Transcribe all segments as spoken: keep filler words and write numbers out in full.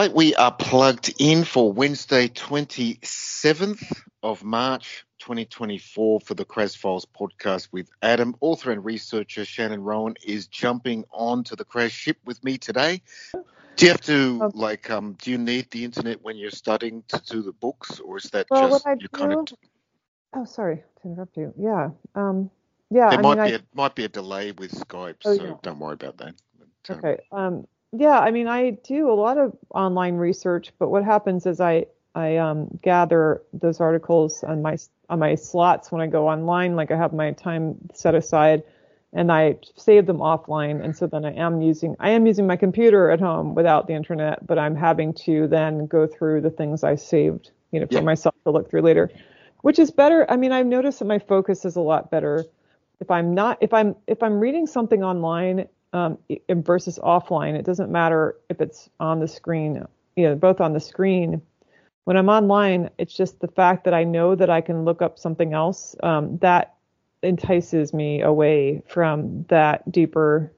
right, we are plugged in for Wednesday, twenty-seventh of March, twenty twenty-four for the Kraz Files podcast with Adam. Author and researcher Shannon Rowan is jumping on to the Kraz ship with me today. Do you have to, Um, like, um, do you need the internet when you're studying to do the books, or is that well, what just I you kind do, of, oh, sorry to interrupt you. Yeah. Um, yeah, there I mean, might I, be a, might be a delay with Skype, oh, so yeah. don't worry about that. But, um, Okay. Um, yeah, I mean, I do a lot of online research, but what happens is I, I um, gather those articles on my, on my slots when I go online, like I have my time set aside and I save them offline. And so then I am using, I am using my computer at home without the internet, but I'm having to then go through the things I saved, you know, for yeah, myself to look through later, which is better. I mean, I've noticed that my focus is a lot better if I'm not, if I'm, if I'm reading something online, um, i- versus offline. It doesn't matter if it's on the screen, you know, both on the screen. When I'm online, it's just the fact that I know that I can look up something else, um, that entices me away from that deeper,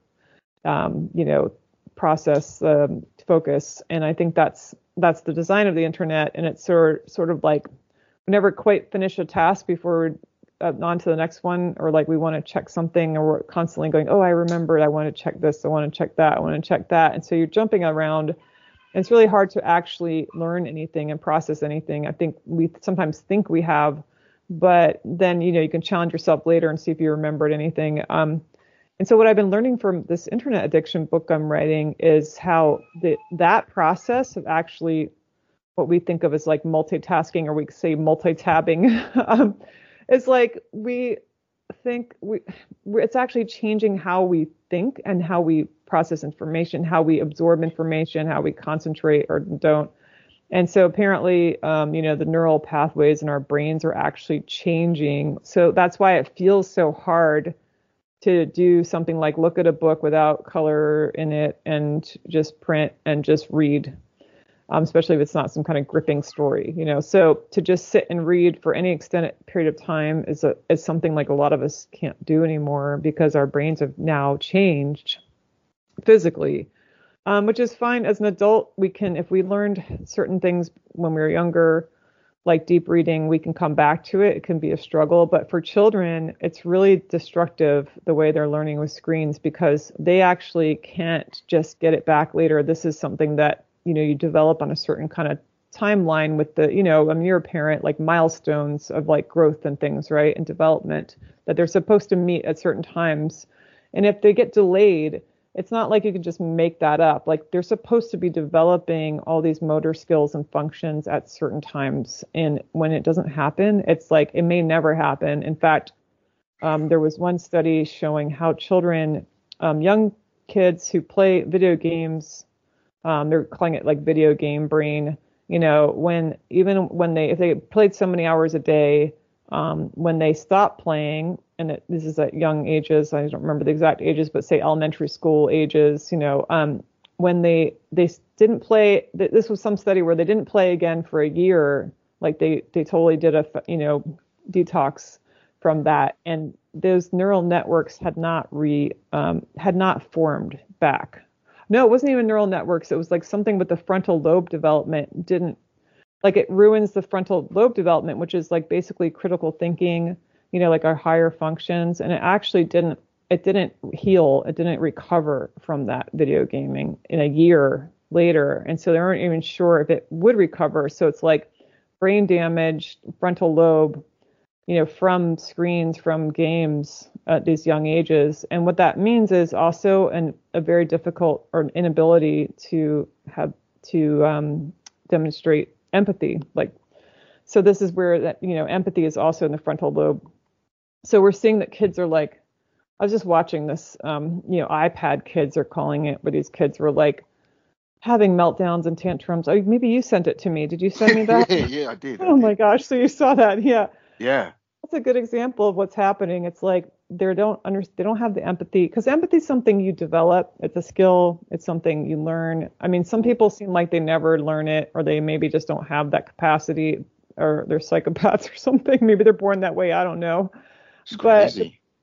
um, you know, process, um, focus. And I think that's that's the design of the internet. And it's sort sort of like we never quite finish a task before we're uh, on to the next one, or like we want to check something, or we're constantly going, oh, I remembered, I want to check this, I want to check that, I want to check that. And so you're jumping around. And it's really hard to actually learn anything and process anything. I think we sometimes think we have, but then, you know, you can challenge yourself later and see if you remembered anything. Um, and so what I've been learning from this internet addiction book I'm writing is how the, that process of actually what we think of as like multitasking, or we say multi-tabbing, um, is like we think we it's actually changing how we think and how we process information, how we absorb information, how we concentrate or don't. And so apparently, um, you know, the neural pathways in our brains are actually changing. So that's why it feels so hard to do something like look at a book without color in it and just print and just read, um, especially if it's not some kind of gripping story, you know. So to just sit and read for any extended period of time is a is something like a lot of us can't do anymore because our brains have now changed physically, um, which is fine. As an adult, we can, if we learned certain things when we were younger, like deep reading, we can come back to it. It can be a struggle, but for children, it's really destructive the way they're learning with screens because they actually can't just get it back later. This is something that, you know, you develop on a certain kind of timeline with the, you know, I mean, you're a parent, like milestones of like growth and things, right? And development that they're supposed to meet at certain times. And if they get delayed, it's not like you can just make that up. Like they're supposed to be developing all these motor skills and functions at certain times. And when it doesn't happen, it's like it may never happen. In fact, um, there was one study showing how children, um, young kids who play video games, um, they're calling it like video game brain, you know, when even when they, if they played so many hours a day, um, when they stop playing, and it, this is at young ages, I don't remember the exact ages, but say elementary school ages, you know, um, when they they didn't play, this was some study where they didn't play again for a year, like they they totally did a, you know, detox from that, and those neural networks had not re um, had not formed back. No, it wasn't even neural networks. It was like something with the frontal lobe development didn't, like it ruins the frontal lobe development, which is like basically critical thinking, you know, like our higher functions. And it actually didn't, it didn't heal. It didn't recover from that video gaming in a year later. And so they weren't even sure if it would recover. So it's like brain damage, frontal lobe, you know, from screens, from games at these young ages. And what that means is also an, a very difficult or an inability to have to um, demonstrate empathy. Like, so this is where that, you know, empathy is also in the frontal lobe. So we're seeing that kids are like, I was just watching this, um, you know, iPad kids are calling it, where these kids were like having meltdowns and tantrums. Oh, maybe you sent it to me. Did you send me that? yeah, yeah, I did. I Oh my did. gosh. So you saw that. Yeah. Yeah. That's a good example of what's happening. It's like they don't under, they don't have the empathy, because empathy is something you develop. It's a skill. It's something you learn. I mean, some people seem like they never learn it, or they maybe just don't have that capacity, or they're psychopaths or something. Maybe they're born that way. I don't know. It's But crazy.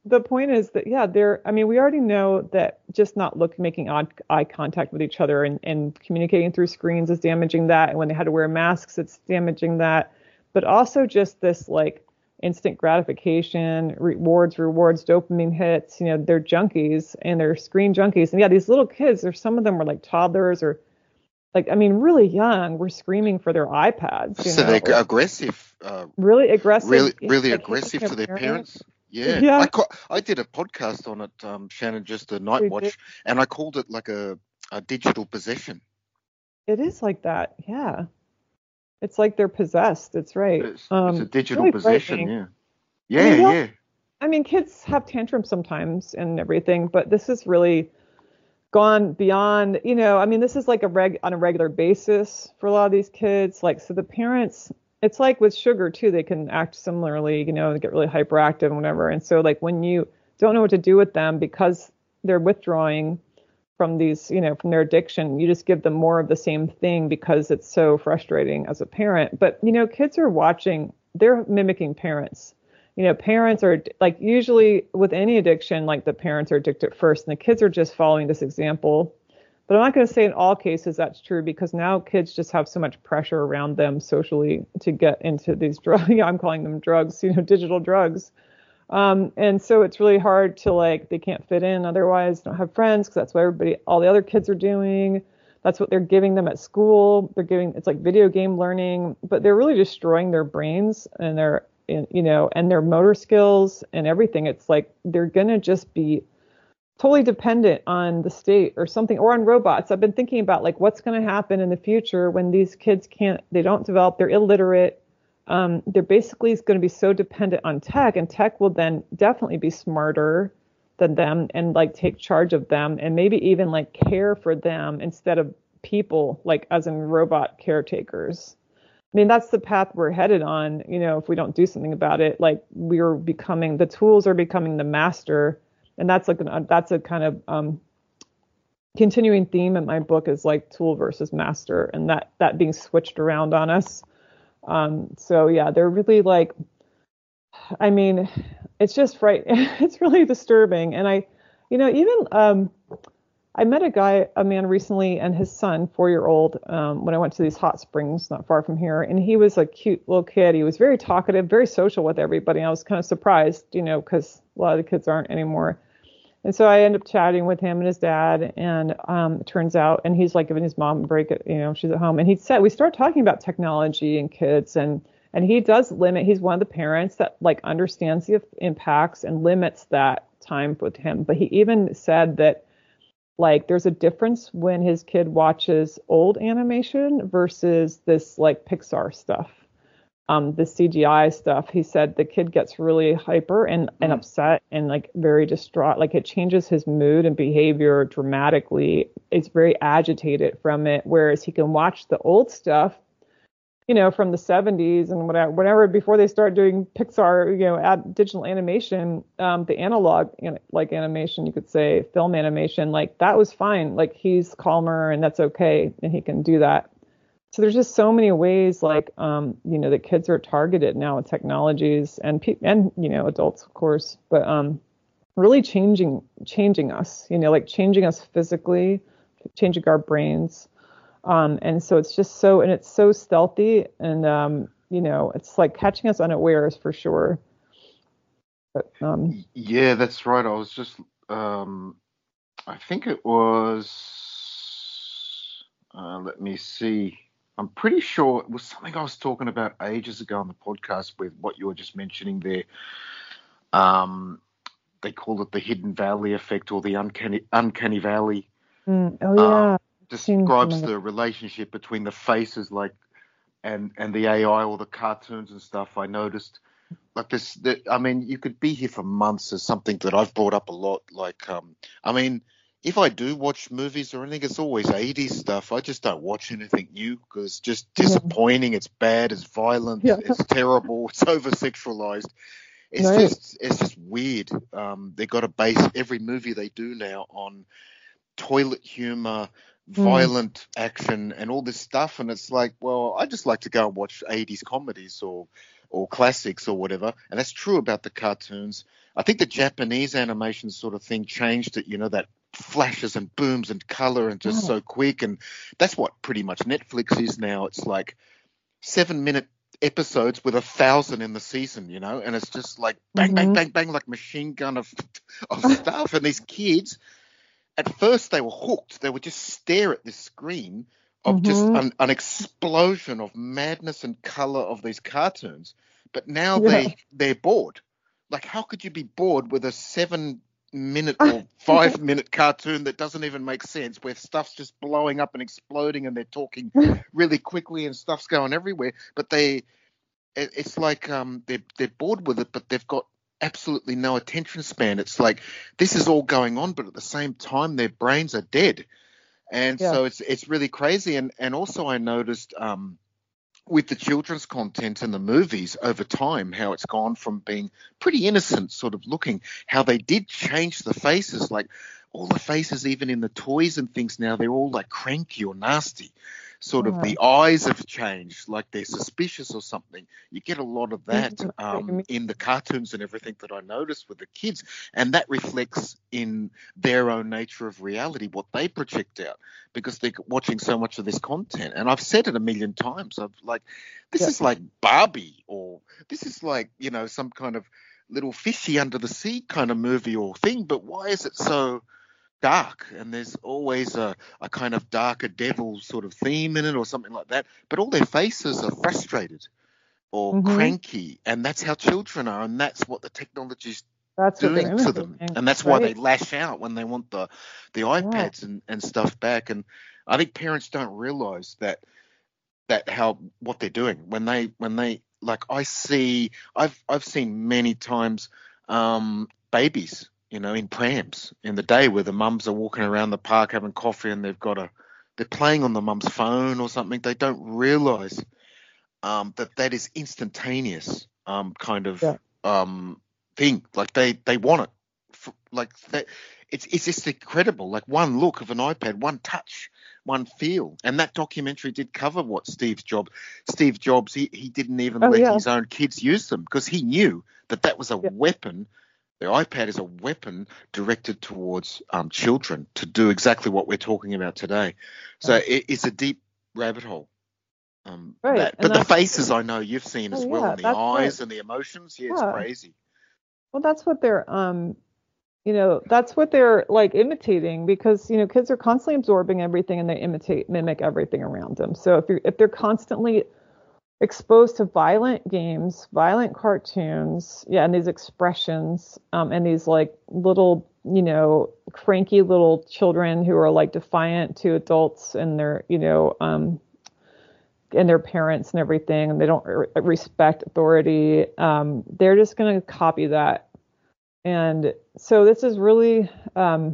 the point is that, yeah, they're, I mean, we already know that just not look, making odd eye contact with each other and, and communicating through screens is damaging that. And when they had to wear masks, it's damaging that. But also just this like instant gratification, rewards, rewards, dopamine hits, you know, they're junkies and they're screen junkies. And yeah, these little kids, there's some of them were like toddlers or like, I mean, really young, were screaming for their iPads. You so know? they're aggressive. Uh, really aggressive. Really, really like, aggressive to their parents. parents. Yeah. Yeah. I, ca- I did a podcast on it, um, Shannon, just a night watch, and I called it like a, a digital possession. It is like that. Yeah. It's like they're possessed. It's right. It's, um, it's a digital really possession. Yeah. Yeah. I mean, yeah. I mean, kids have tantrums sometimes and everything, but this is really gone beyond, you know, I mean, this is like a reg on a regular basis for a lot of these kids. Like, so the parents, it's like with sugar too, they can act similarly, you know, get really hyperactive and whatever. And so like when you don't know what to do with them because they're withdrawing from these, you know, from their addiction, you just give them more of the same thing because it's so frustrating as a parent. But, you know, kids are watching, they're mimicking parents. You know, parents are like usually with any addiction, like the parents are addicted first and the kids are just following this example. But I'm not going to say in all cases that's true because now kids just have so much pressure around them socially to get into these drugs. Yeah, I'm calling them drugs, you know, digital drugs. Um, and so it's really hard to like, they can't fit in otherwise, don't have friends because that's what everybody, all the other kids are doing. That's what they're giving them at school. They're giving, it's like video game learning, but they're really destroying their brains and their, you know, and their motor skills and everything. It's like they're going to just be totally dependent on the state or something, or on robots. I've been thinking about like what's going to happen in the future when these kids can't, they don't develop, they're illiterate. Um, they're basically going to be so dependent on tech, and tech will then definitely be smarter than them and like take charge of them and maybe even like care for them instead of people, like as in robot caretakers. I mean, that's the path we're headed on. You know, if we don't do something about it, like we're becoming, the tools are becoming the master. And that's like, an, that's a kind of um, continuing theme in my book is like tool versus master, and that, that being switched around on us. Um, so yeah, they're really like, I mean, it's just right. It's really disturbing. And I, you know, even, um, I met a guy, a man recently, and his son, four-year-old, um, when I went to these hot springs not far from here, and he was a cute little kid. He was very talkative, very social with everybody. And I was kind of surprised, you know, because a lot of the kids aren't anymore. And so I ended up chatting with him and his dad, and um, it turns out, and he's like giving his mom a break, at, you know, she's at home, and he said, we start talking about technology and kids, and and he does limit, he's one of the parents that like understands the impacts and limits that time with him. But he even said that like there's a difference when his kid watches old animation versus this like Pixar stuff, um, the C G I stuff. He said the kid gets really hyper and, and mm. upset and like very distraught. Like it changes his mood and behavior dramatically. It's very agitated from it. Whereas he can watch the old stuff, you know, from the seventies and whatever, whatever before they start doing Pixar, you know, ad, digital animation, um, the analog, you know, like animation, you could say film animation, like that was fine. Like he's calmer and that's okay. And he can do that. So there's just so many ways, like, um, you know, the kids are targeted now with technologies and, pe- and, you know, adults, of course, but um, really changing, changing us, you know, like changing us physically, changing our brains. Um, and so it's just so, and it's so stealthy and, um, you know, it's like catching us unawares for sure. But, um, yeah, that's right. I was just, um, I think it was, uh, let me see. I'm pretty sure it was something I was talking about ages ago on the podcast with what you were just mentioning there. Um, they call it the Hidden Valley effect or the uncanny, uncanny valley. Mm, oh yeah. Um, describes the relationship between the faces, like, and and the A I or the cartoons and stuff. I noticed, like this. The, I mean, you could be here for months. As something that I've brought up a lot. Like, um, I mean, if I do watch movies or anything, it's always eighties stuff. I just don't watch anything new because it's just disappointing. Yeah. It's bad. It's violent. Yeah. It's terrible. It's over sexualized. It's right. just it's just weird. Um, they got to base every movie they do now on toilet humor, violent mm. action, and all this stuff. And it's like, well, I just like to go and watch eighties comedies or or classics or whatever. And that's true about the cartoons. I think the Japanese animation sort of thing changed it, you know, that flashes and booms and color and just Yeah. so quick. And that's what pretty much Netflix is now. It's like seven minute episodes with a thousand in the season, you know, and it's just like bang, bang, Mm-hmm. bang, bang, like machine gun of, of stuff. And these kids, at first they were hooked. They would just stare at this screen of just Mm-hmm. an, an explosion of madness and color of these cartoons. But now Yeah. they, they're bored. Like, how could you be bored with a seven minute or five minute cartoon that doesn't even make sense, where stuff's just blowing up and exploding and they're talking really quickly and stuff's going everywhere? But they, it, it's like um, they're, they're bored with it, but they've got absolutely no attention span. It's like this is all going on, but at the same time, their brains are dead. And Yeah. so it's it's really crazy. And, and also I noticed um, with the children's content in the movies over time, how it's gone from being pretty innocent sort of looking, how they did change the faces, like all the faces, even in the toys and things now, they're all like cranky or nasty. Sort of Yeah. the eyes have changed, like they're suspicious or something. You get a lot of that Mhm. I um, mean, in the cartoons and everything that I noticed with the kids. And that reflects in their own nature of reality, what they project out, because they're watching so much of this content. And I've said it a million times. I've like, this yeah. is like Barbie, or this is like, you know, some kind of little fishy under the sea kind of movie or thing. But why is it so dark? And there's always a, a kind of darker devil sort of theme in it or something like that. But all their faces are frustrated or Mm-hmm. cranky. And that's how children are. And that's what the technology's That's what they're doing to them. imitating, And that's why they right? lash out when they want the, the Yeah. iPads and, and stuff back. And I think parents don't realize that that how what they're doing when they when they like I see I've I've seen many times um babies, you know, in prams in the day, where the mums are walking around the park having coffee and they've got a they're playing on the mum's phone or something. They don't realize um that that is instantaneous um kind of Yeah. um thing. Like they they want it. F- like that it's it's just incredible. Like one look of an iPad, one touch, one feel. And that documentary did cover what Steve Jobs Steve Jobs he, he didn't even Oh let yeah. his own kids use them, because he knew that that was a Yeah. weapon. The iPad is a weapon directed towards um, children to do exactly what we're talking about today. So Yeah. it, it's a deep rabbit hole. Um, Right. that, And but the that's faces I know you've seen oh as well, yeah, and the that's what eyes and the emotions. Yeah, it's yeah. crazy. Well, that's what they're um you know, that's what they're like imitating, because, you know, kids are constantly absorbing everything and they imitate mimic everything around them. So if you're if they're constantly exposed to violent games, violent cartoons, yeah, and these expressions, um, and these like little, you know, cranky little children who are like defiant to adults and their, you know, um, and their parents and everything, and they don't re- respect authority. Um, they're just going to copy that. And so this is really, um,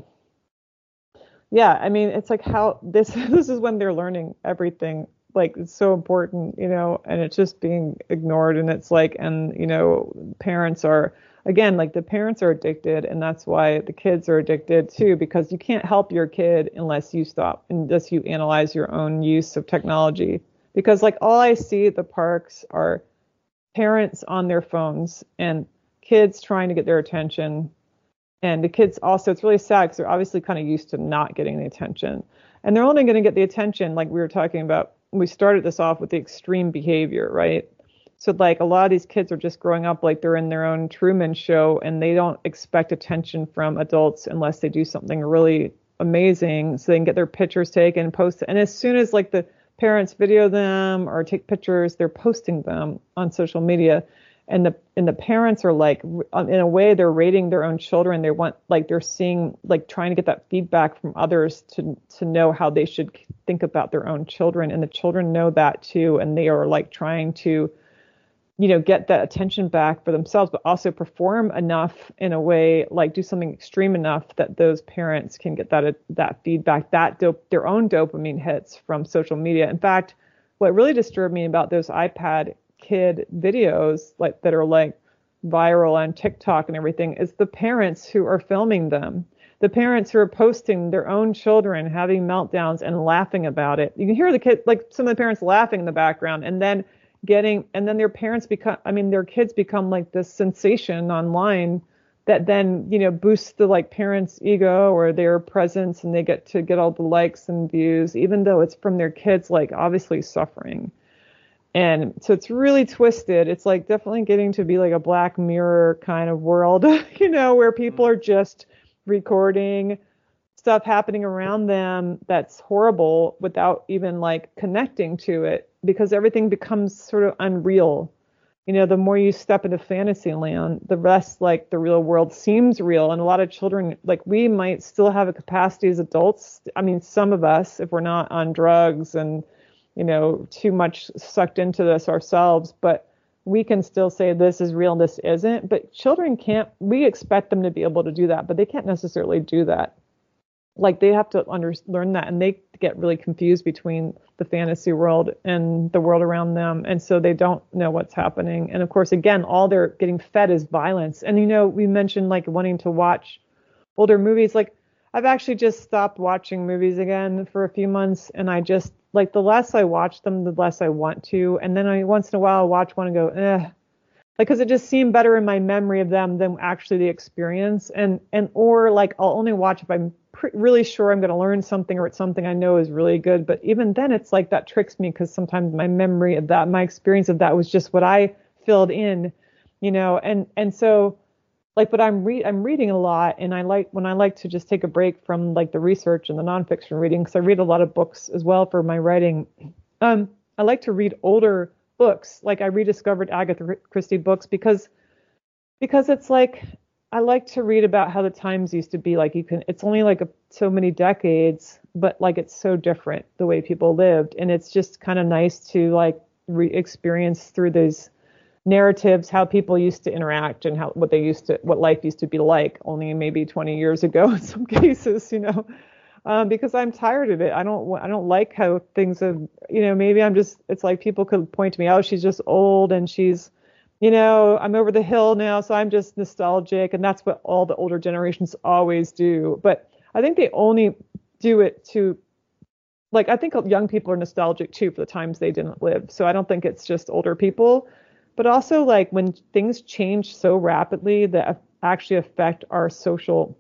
yeah, I mean, it's like how this this is when they're learning everything. Like it's so important, you know, and it's just being ignored. And it's like, and you know, parents are again, like the parents are addicted, and that's why the kids are addicted too, because you can't help your kid unless you stop, unless you analyze your own use of technology. Because like all I see at the parks are parents on their phones and kids trying to get their attention. And the kids also, it's really sad because they're obviously kind of used to not getting the attention. And they're only going to get the attention, like we were talking about. We started this off with the extreme behavior, right? So like a lot of these kids are just growing up like they're in their own Truman Show, and they don't expect attention from adults unless they do something really amazing so they can get their pictures taken, post it. And as soon as like the parents video them or take pictures, they're posting them on social media. And the and the parents are like, in a way, they're rating their own children. They want, like, they're seeing, like, trying to get that feedback from others to to know how they should think about their own children. And the children know that too, and they are like trying to, you know, get that attention back for themselves, but also perform enough in a way, like do something extreme enough that those parents can get that that feedback, that dope, their own dopamine hits from social media. In fact, what really disturbed me about those iPad kid videos, like that are like viral on TikTok and everything, is the parents who are filming them. The parents who are posting their own children having meltdowns and laughing about it. You can hear the kid, like some of the parents laughing in the background, and then getting, and then their parents become, I mean, their kids become like this sensation online that then, you know, boosts the like parents' ego or their presence, and they get to get all the likes and views, even though it's from their kids, like obviously suffering. And so it's really twisted. It's like definitely getting to be like a Black Mirror kind of world, you know, where people are just recording stuff happening around them that's horrible without even like connecting to it, because everything becomes sort of unreal. You know, the more you step into fantasy land, the less like the real world seems real. And a lot of children, like we might still have a capacity as adults. I mean, some of us, if we're not on drugs and, you know, too much sucked into this ourselves, but we can still say this is real and this isn't. But children can't, we expect them to be able to do that, but they can't necessarily do that. Like they have to under, learn that, and they get really confused between the fantasy world and the world around them. And so they don't know what's happening. And of course, again, all they're getting fed is violence. And, you know, we mentioned like wanting to watch older movies. Like I've actually just stopped watching movies again for a few months. And I just, like the less I watch them, the less I want to. And then I once in a while I'll watch one and go, eh. Like, cause it just seemed better in my memory of them than actually the experience. And, and, or like, I'll only watch if I'm pre- really sure I'm going to learn something, or it's something I know is really good. But even then it's like that tricks me, because sometimes my memory of that, my experience of that was just what I filled in, you know? And, and so like, but I'm re- I'm reading a lot, and I like when I like to just take a break from like the research and the nonfiction reading, because I read a lot of books as well for my writing. Um, I like to read older books. Like I rediscovered Agatha Christie books because because it's like I like to read about how the times used to be. Like you can, it's only like a, so many decades, but like it's so different the way people lived, and it's just kind of nice to like re-experience through these narratives how people used to interact and how what they used to what life used to be like only maybe twenty years ago in some cases, you know, um, because I'm tired of it. I don't I don't like how things have, you know, maybe I'm just, it's like people could point to me, oh, she's just old and she's, you know, I'm over the hill now, so I'm just nostalgic, and that's what all the older generations always do. But I think they only do it to, like, I think young people are nostalgic too for the times they didn't live. So I don't think it's just older people. But also, like, when things change so rapidly that actually affect our social,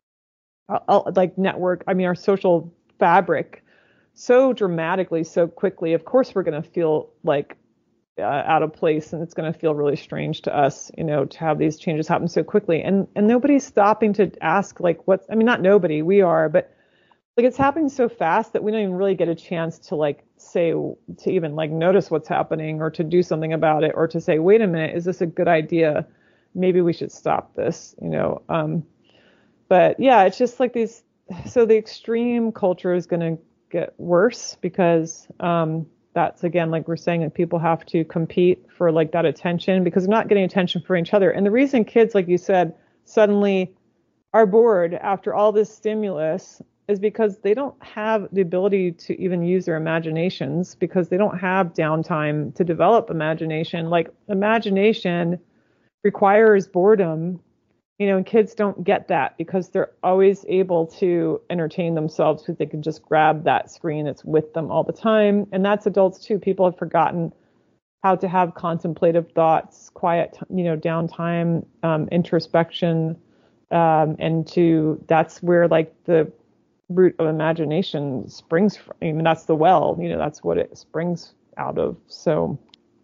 uh, like, network, I mean, our social fabric so dramatically, so quickly, of course, we're going to feel like uh, out of place, and it's going to feel really strange to us, you know, to have these changes happen so quickly. And and nobody's stopping to ask, like, what's, I mean, not nobody, we are, but like it's happening so fast that we don't even really get a chance to like say, to even like notice what's happening, or to do something about it, or to say, wait a minute, is this a good idea? Maybe we should stop this, you know? Um, but yeah, it's just like these, so the extreme culture is going to get worse, because um, that's, again, like we're saying, that people have to compete for like that attention, because they're not getting attention for each other. And the reason kids, like you said, suddenly are bored after all this stimulus is because they don't have the ability to even use their imaginations, because they don't have downtime to develop imagination. Like imagination requires boredom, you know, and kids don't get that because they're always able to entertain themselves because they can just grab that screen that's with them all the time. And that's adults too. People have forgotten how to have contemplative thoughts, quiet, you know, downtime, um, introspection, um, and to, that's where like the root of imagination springs from. I mean, that's the well, you know, that's what it springs out of. So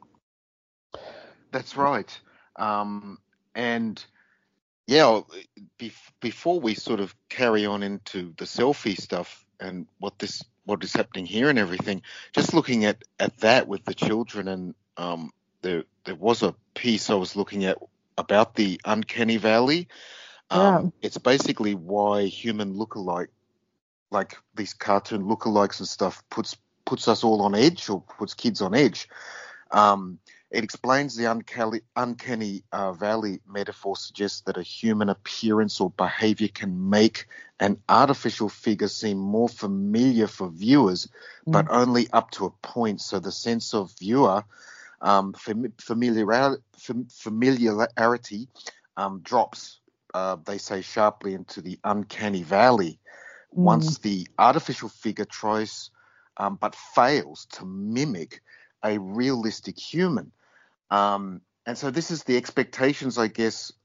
that's right. Um, and yeah, be- before we sort of carry on into the selfie stuff and what this what is happening here and everything, just looking at, at that with the children, and um, there there was a piece I was looking at about the uncanny valley. yeah. Um, it's basically why human lookalike, like these cartoon lookalikes and stuff, puts puts us all on edge, or puts kids on edge. Um, it explains the uncanny, uncanny uh, valley metaphor suggests that a human appearance or behavior can make an artificial figure seem more familiar for viewers, mm. but only up to a point. So the sense of viewer um, fam- familiarity, fam- familiarity um, drops, uh, they say, sharply into the uncanny valley. Mm. Once the artificial figure tries um, but fails to mimic a realistic human. Um, and so this is the expectations, I guess,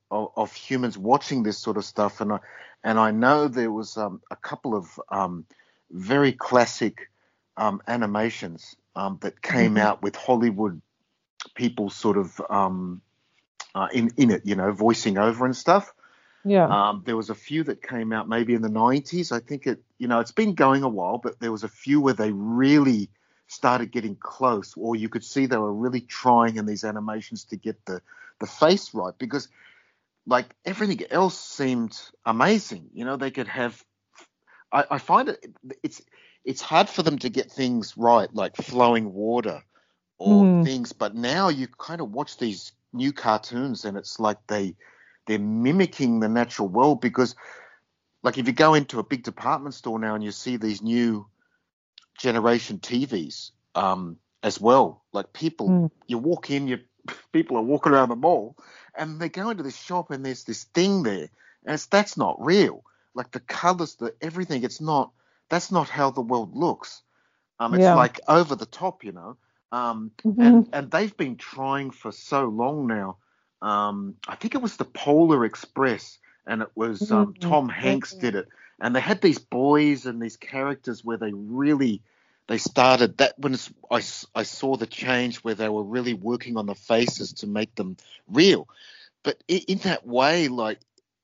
of, of humans watching this sort of stuff, and I and I know there was um, a couple of um, very classic um, animations um, that came Mhm. out with Hollywood people sort of um, uh, in in it, you know, voicing over and stuff. Yeah. Um, there was a few that came out maybe in the nineties. I think it, you know, it's been going a while, but there was a few where they really started getting close, or you could see they were really trying in these animations to get the the face right, because like everything else seemed amazing. You know, they could have. I, I find it it's it's hard for them to get things right, like flowing water or Hmm. things. But now you kind of watch these new cartoons, and it's like they they're mimicking the natural world, because like if you go into a big department store now and you see these new generation T Vs um, as well, like people, Mm. you walk in, you people are walking around the mall, and they go into this shop and there's this thing there, and it's, that's not real. Like the colors, the everything, it's not. That's not how the world looks. Um, it's Yeah. like over the top, you know. Um, Hmm. and and they've been trying for so long now. Um, I think it was the Polar Express, and it was um, Mm. Tom Yeah. Hanks did it, and they had these boys and these characters where they really they started that when it's, I, I saw the change where they were really working on the faces to make them real. But in, in that way, like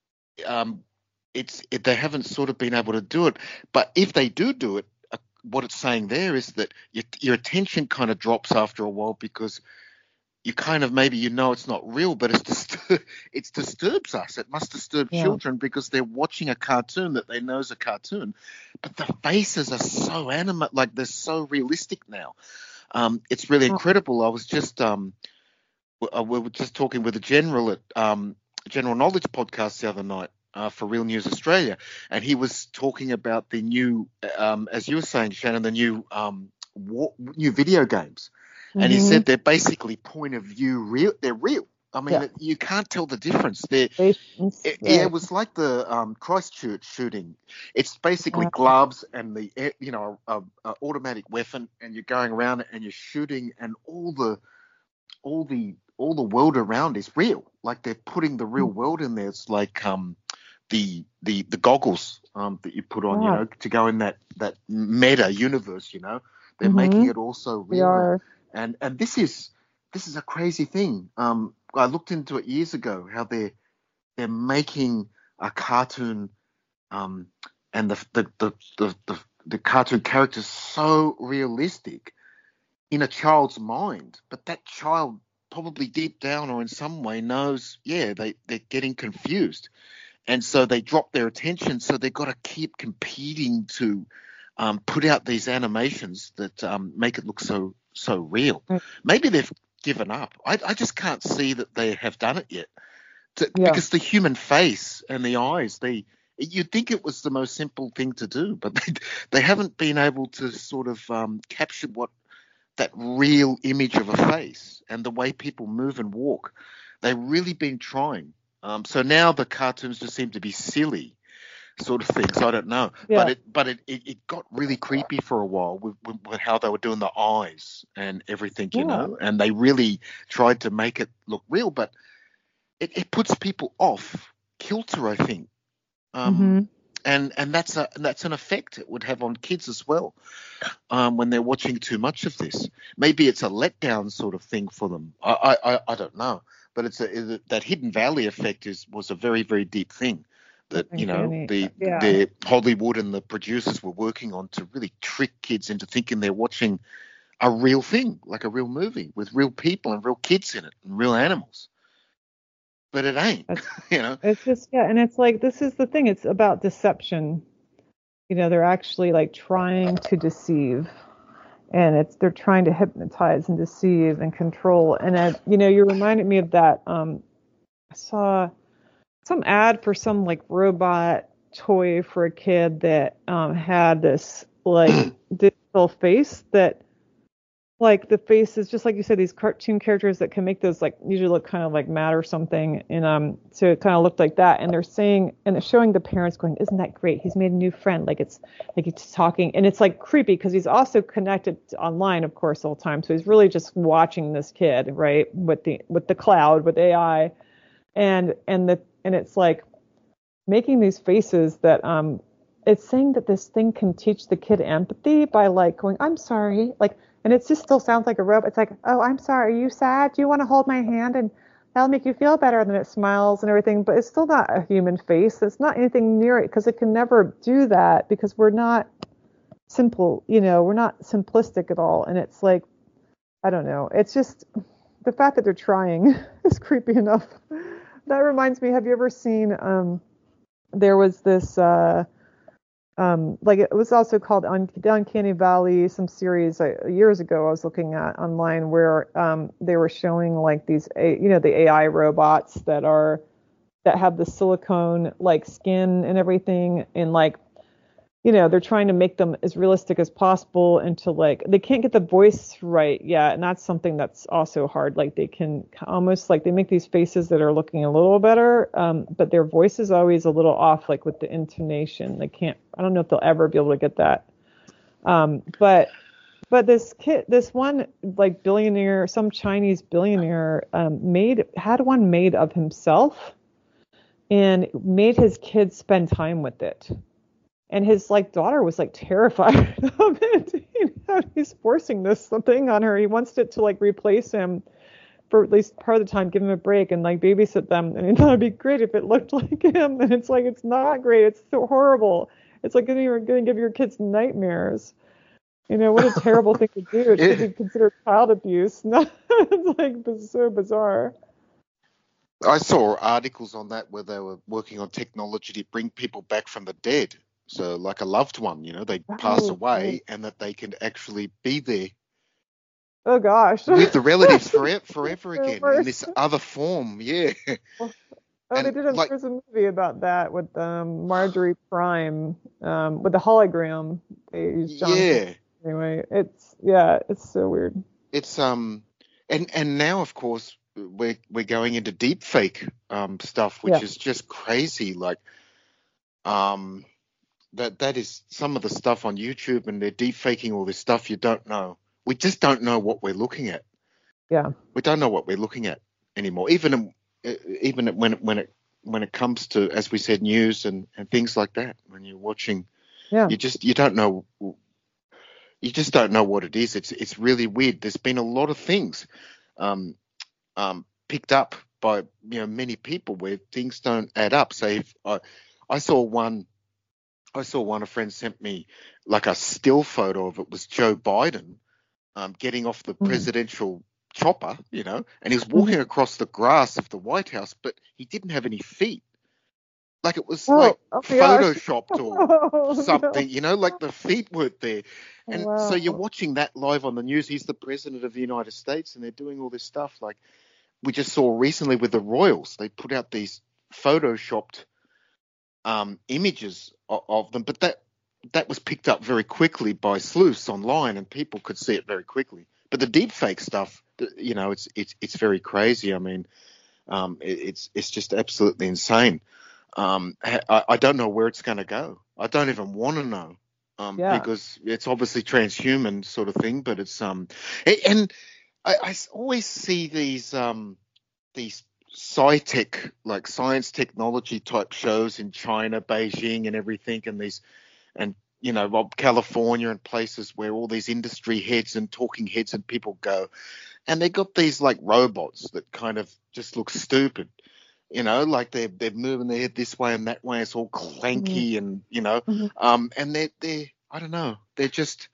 um, it's it, they haven't sort of been able to do it. But if they do do it, uh, what it's saying there is that your, your attention kind of drops after a while, because you kind of maybe you know it's not real, but it's just it disturbs us. It must disturb Yeah. children because they're watching a cartoon that they know is a cartoon, but the faces are so animate, like they're so realistic now. Um, it's really incredible. I was just um, uh, we were just talking with a general at um, General Knowledge podcast the other night uh, for Real News Australia, and he was talking about the new, um, as you were saying, Shannon, the new um, war, new video games, and he Hmm. said they're basically point of view real. They're real. I Yeah. mean, you can't tell the difference. They're Patience. it, yeah, it Right. was like the um, Christchurch shooting. It's basically Yeah. gloves and the eh, you know a, a automatic weapon, and you're going around it and you're shooting, and all the all the all the world around is real. Like they're putting the real world in there. It's like um the the the goggles um that you put on, you Yeah. know, to go in that that meta universe. You know, they're making Hmm. it also We real now. are. And and this is this is a crazy thing. Um, I looked into it years ago how they're they're making a cartoon um and the the the the, the, the cartoon characters so realistic in a child's mind, but that child probably deep down or in some way knows, yeah, they, they're getting confused. And so they drop their attention. So they've got to keep competing to um, put out these animations that um, make it look so so real. Maybe they've given up. I, I just can't see that they have done it yet. To, Yeah. because the human face and the eyes, they you'd think it was the most simple thing to do, but they they haven't been able to sort of um, capture what that real image of a face and the way people move and walk. They've really been trying. Um, so now the cartoons just seem to be silly sort of things. I don't know, but Yeah. it but it, it, it got really creepy for a while with, with, with how they were doing the eyes and everything, you Yeah. know. And they really tried to make it look real, but it, it puts people off kilter, I think. Um, Hmm. and and that's a that's an effect it would have on kids as well um, when they're watching too much of this. Maybe it's a letdown sort of thing for them. I I, I don't know, but it's a it, that Hidden Valley effect is was a very very deep thing I that you think know Danny. the Yeah. the Hollywood and the producers were working on to really trick kids into thinking they're watching a real thing, like a real movie with real people and real kids in it and real animals. But it ain't, That's, you know. it's just, yeah. And it's like, this is the thing. It's about deception. You know, they're actually like trying to deceive, and it's, they're trying to hypnotize and deceive and control. And, uh, you know, you reminded me of that. Um, I saw some ad for some like robot toy for a kid that um, had this like digital face that like the face is just like you said, these cartoon characters that can make those like usually look kind of like mad or something. And um, so it kind of looked like that. And they're saying, and it's showing the parents going, "Isn't that great? He's made a new friend." Like it's like he's talking, and it's like creepy because he's also connected online, of course, all the time. So he's really just watching this kid, right, with the with the cloud with A I. and and the and it's like making these faces that um it's saying that this thing can teach the kid empathy by like going, I'm sorry, like, and it just still sounds like a robot. It's like, oh, I'm sorry, are you sad? Do you want to hold my hand and that'll make you feel better? And then it smiles and everything, but it's still not a human face. It's not anything near it because it can never do that because we're not simple, you know, we're not simplistic at all. And it's like, I don't know. It's just the fact that they're trying is creepy enough. That reminds me, have you ever seen, um, there was this, uh, um, like it was also called Un- The Uncanny Valley, some series uh, years ago I was looking at online where um, they were showing like these, A- you know, the A I robots that are, that have the silicone like skin and everything, and like, you know, they're trying to make them as realistic as possible and to like, they can't get the voice right yet. And that's something that's also hard. Like they can almost like, they make these faces that are looking a little better, um, but their voice is always a little off, like with the intonation. They can't, I don't know if they'll ever be able to get that. Um, but, but this kid, this one like billionaire, some Chinese billionaire, um, made, had one made of himself and made his kids spend time with it. And his like daughter was like terrified of it. You know, he's forcing this thing on her. He wants it to like replace him for at least part of the time, give him a break and like babysit them. And he thought it'd be great if it looked like him. And it's like, it's not great. It's so horrible. It's like you're going to give your kids nightmares. You know, what a terrible thing to do. It should be considered child abuse. It's like it's so bizarre. I saw articles on that where they were working on technology to bring people back from the dead. So like a loved one, you know, they Oh, pass away right. and that they can actually be there Oh gosh. with the relatives forever, forever The again in this worst. other form. Yeah. Oh, they And did a, like, there's a movie about that with um, Marjorie Prime, um, with the hologram. They used John Cena. yeah, Anyway, it's, yeah, it's so weird. it's, um, and, and now of course we're, we're going into deep fake, um, stuff, Yeah. which is just crazy. Like, um, that, that is some of the stuff on YouTube and they're deep faking all this stuff. You don't know. We just don't know what we're looking at. Yeah. We don't know what we're looking at anymore. Even even when when it when it comes to, as we said, news and, and things like that. When you're watching, Yeah. you just you don't know you just don't know what it is. It's it's really weird. There's been a lot of things um, um, picked up by you know many people where things don't add up. So if I I saw one. I saw one a friend sent me like a still photo of it was Joe Biden um, getting off the Mm-hmm. presidential chopper, you know, and he was Mm-hmm. walking across the grass of the White House, but he didn't have any feet. Like it was Oh, like oh my gosh. photoshopped or Oh, no. something, you know, like the feet weren't there. And so you're Wow. watching that live on the news. He's the president of the United States, and they're doing all this stuff. Like we just saw recently with the Royals, they put out these photoshopped um, images of, of them, but that that was picked up very quickly by sleuths online, and people could see it very quickly. But the deep fake stuff, you know, it's it's it's very crazy. I mean, um, it, it's it's just absolutely insane. Um, I, I don't know where it's going to go. I don't even want to know, um, Yeah. because it's obviously transhuman sort of thing. But it's um, and I, I always see these um these sci-tech, like science technology type shows in China, Beijing, and everything, and these and you know Rob California and places where all these industry heads and talking heads and people go, and they got these like robots that kind of just look stupid, you know, like they're they're moving their head this way and that way. It's all Mm-hmm. clanky and you know, Mm-hmm. um, and they're they I don't know, they're just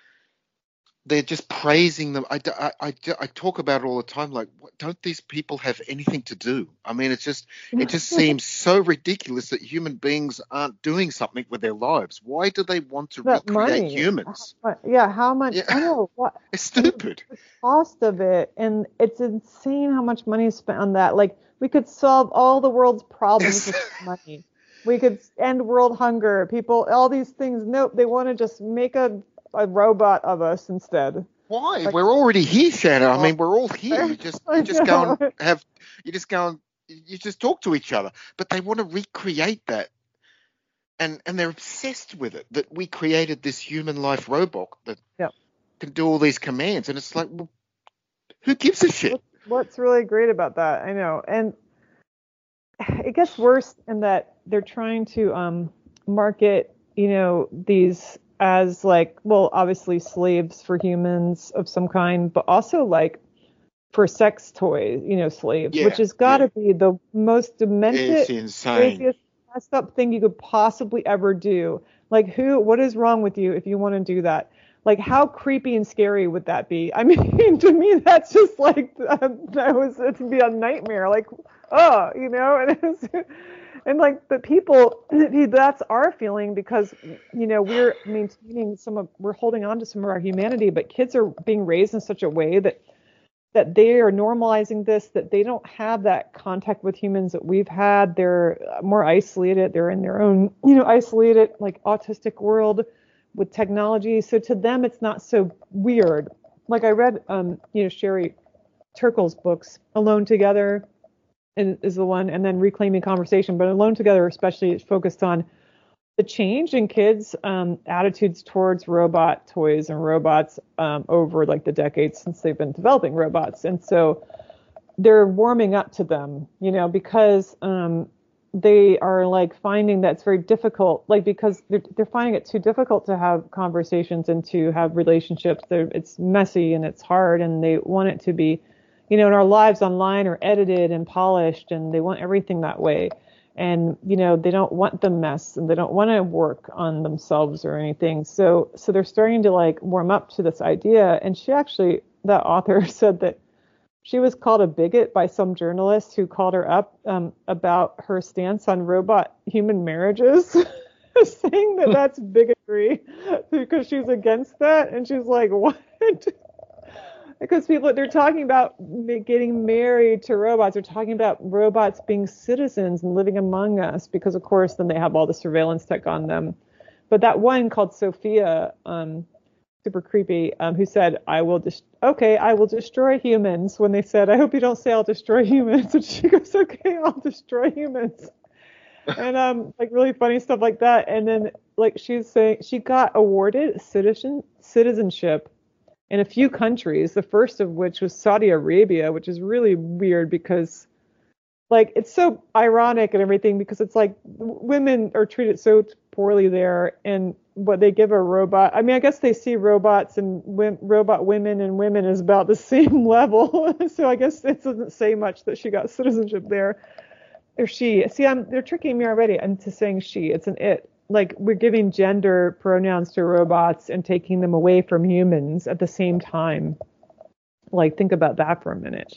they're just praising them. I, I, I, I talk about it all the time. Like, what, don't these people have anything to do? I mean, it's just it just seems so ridiculous that human beings aren't doing something with their lives. Why do they want to That recreate money. humans? How- Yeah, how much? Yeah, I know what. it's I mean, stupid. the cost of it, and it's insane how much money is spent on that. Like, we could solve all the world's problems It's, with money. We could end world hunger. People, all these things. Nope, they want to just make a a robot of us instead. why? Like, We're already here, Shannon. I well, mean, we're all here. You just you I just go know. and have you just go and you just talk to each other. But they want to recreate that. And, and they're obsessed with it, that we created this human life robot that Yeah. can do all these commands. And it's like, well, who gives a shit? What's what's really great about that? I know, and it gets worse in that they're trying to um, market, you know, these as like, well, obviously slaves for humans of some kind, but also like for sex toys, you know, slaves, Yeah, which has got to yeah. be the most demented, It's insane. craziest, messed up thing you could possibly ever do. Like, who, what is wrong with you if you want to do that? Like, how creepy and scary would that be? I mean, to me, that's just like, um, that was, it'd be a nightmare. Like, oh, you know, and it was, and like the people, that's our feeling because, you know, we're maintaining some of, we're holding on to some of our humanity, but kids are being raised in such a way that that they are normalizing this, that they don't have that contact with humans that we've had. They're more isolated. They're in their own, you know, isolated, like autistic world with technology. So to them, it's not so weird. Like I read, um, you know, Sherry Turkle's books, Alone Together and is the one, and then Reclaiming Conversation. But Alone Together especially is focused on the change in kids' um, attitudes towards robot toys and robots um, over like the decades since they've been developing robots. And so they're warming up to them, you know, because um, they are like finding that it's very difficult, like because they're, they're finding it too difficult to have conversations and to have relationships. They're, it's messy and it's hard, and they want it to be, you know, and our lives online are edited and polished, and they want everything that way. And, you know, they don't want the mess, and they don't want to work on themselves or anything. So, so they're starting to like warm up to this idea. And she actually, that author said that she was called a bigot by some journalist who called her up um, about her stance on robot human marriages, saying that that's bigotry because she's against that. And she's like, what? Because people, they're talking about getting married to robots. They're talking about robots being citizens and living among us because, of course, then they have all the surveillance tech on them. But that one called Sophia, um, super creepy, um, who said, I will just, okay, I will destroy humans. When they said, I hope you don't say I'll destroy humans. And she goes, okay, I'll destroy humans. And um, like really funny stuff like that. And then like she's saying, she got awarded citizen citizenship in a few countries, the first of which was Saudi Arabia, which is really weird because, like, it's so ironic and everything because it's like women are treated so poorly there, and what they give a robot. I mean, I guess they see robots and w- robot women and women is about the same level. So I guess it doesn't say much that she got citizenship there. Or she. See, I'm they're tricking me already into saying she. It's an it. Like we're giving gender pronouns to robots and taking them away from humans at the same time. Like think about that for a minute.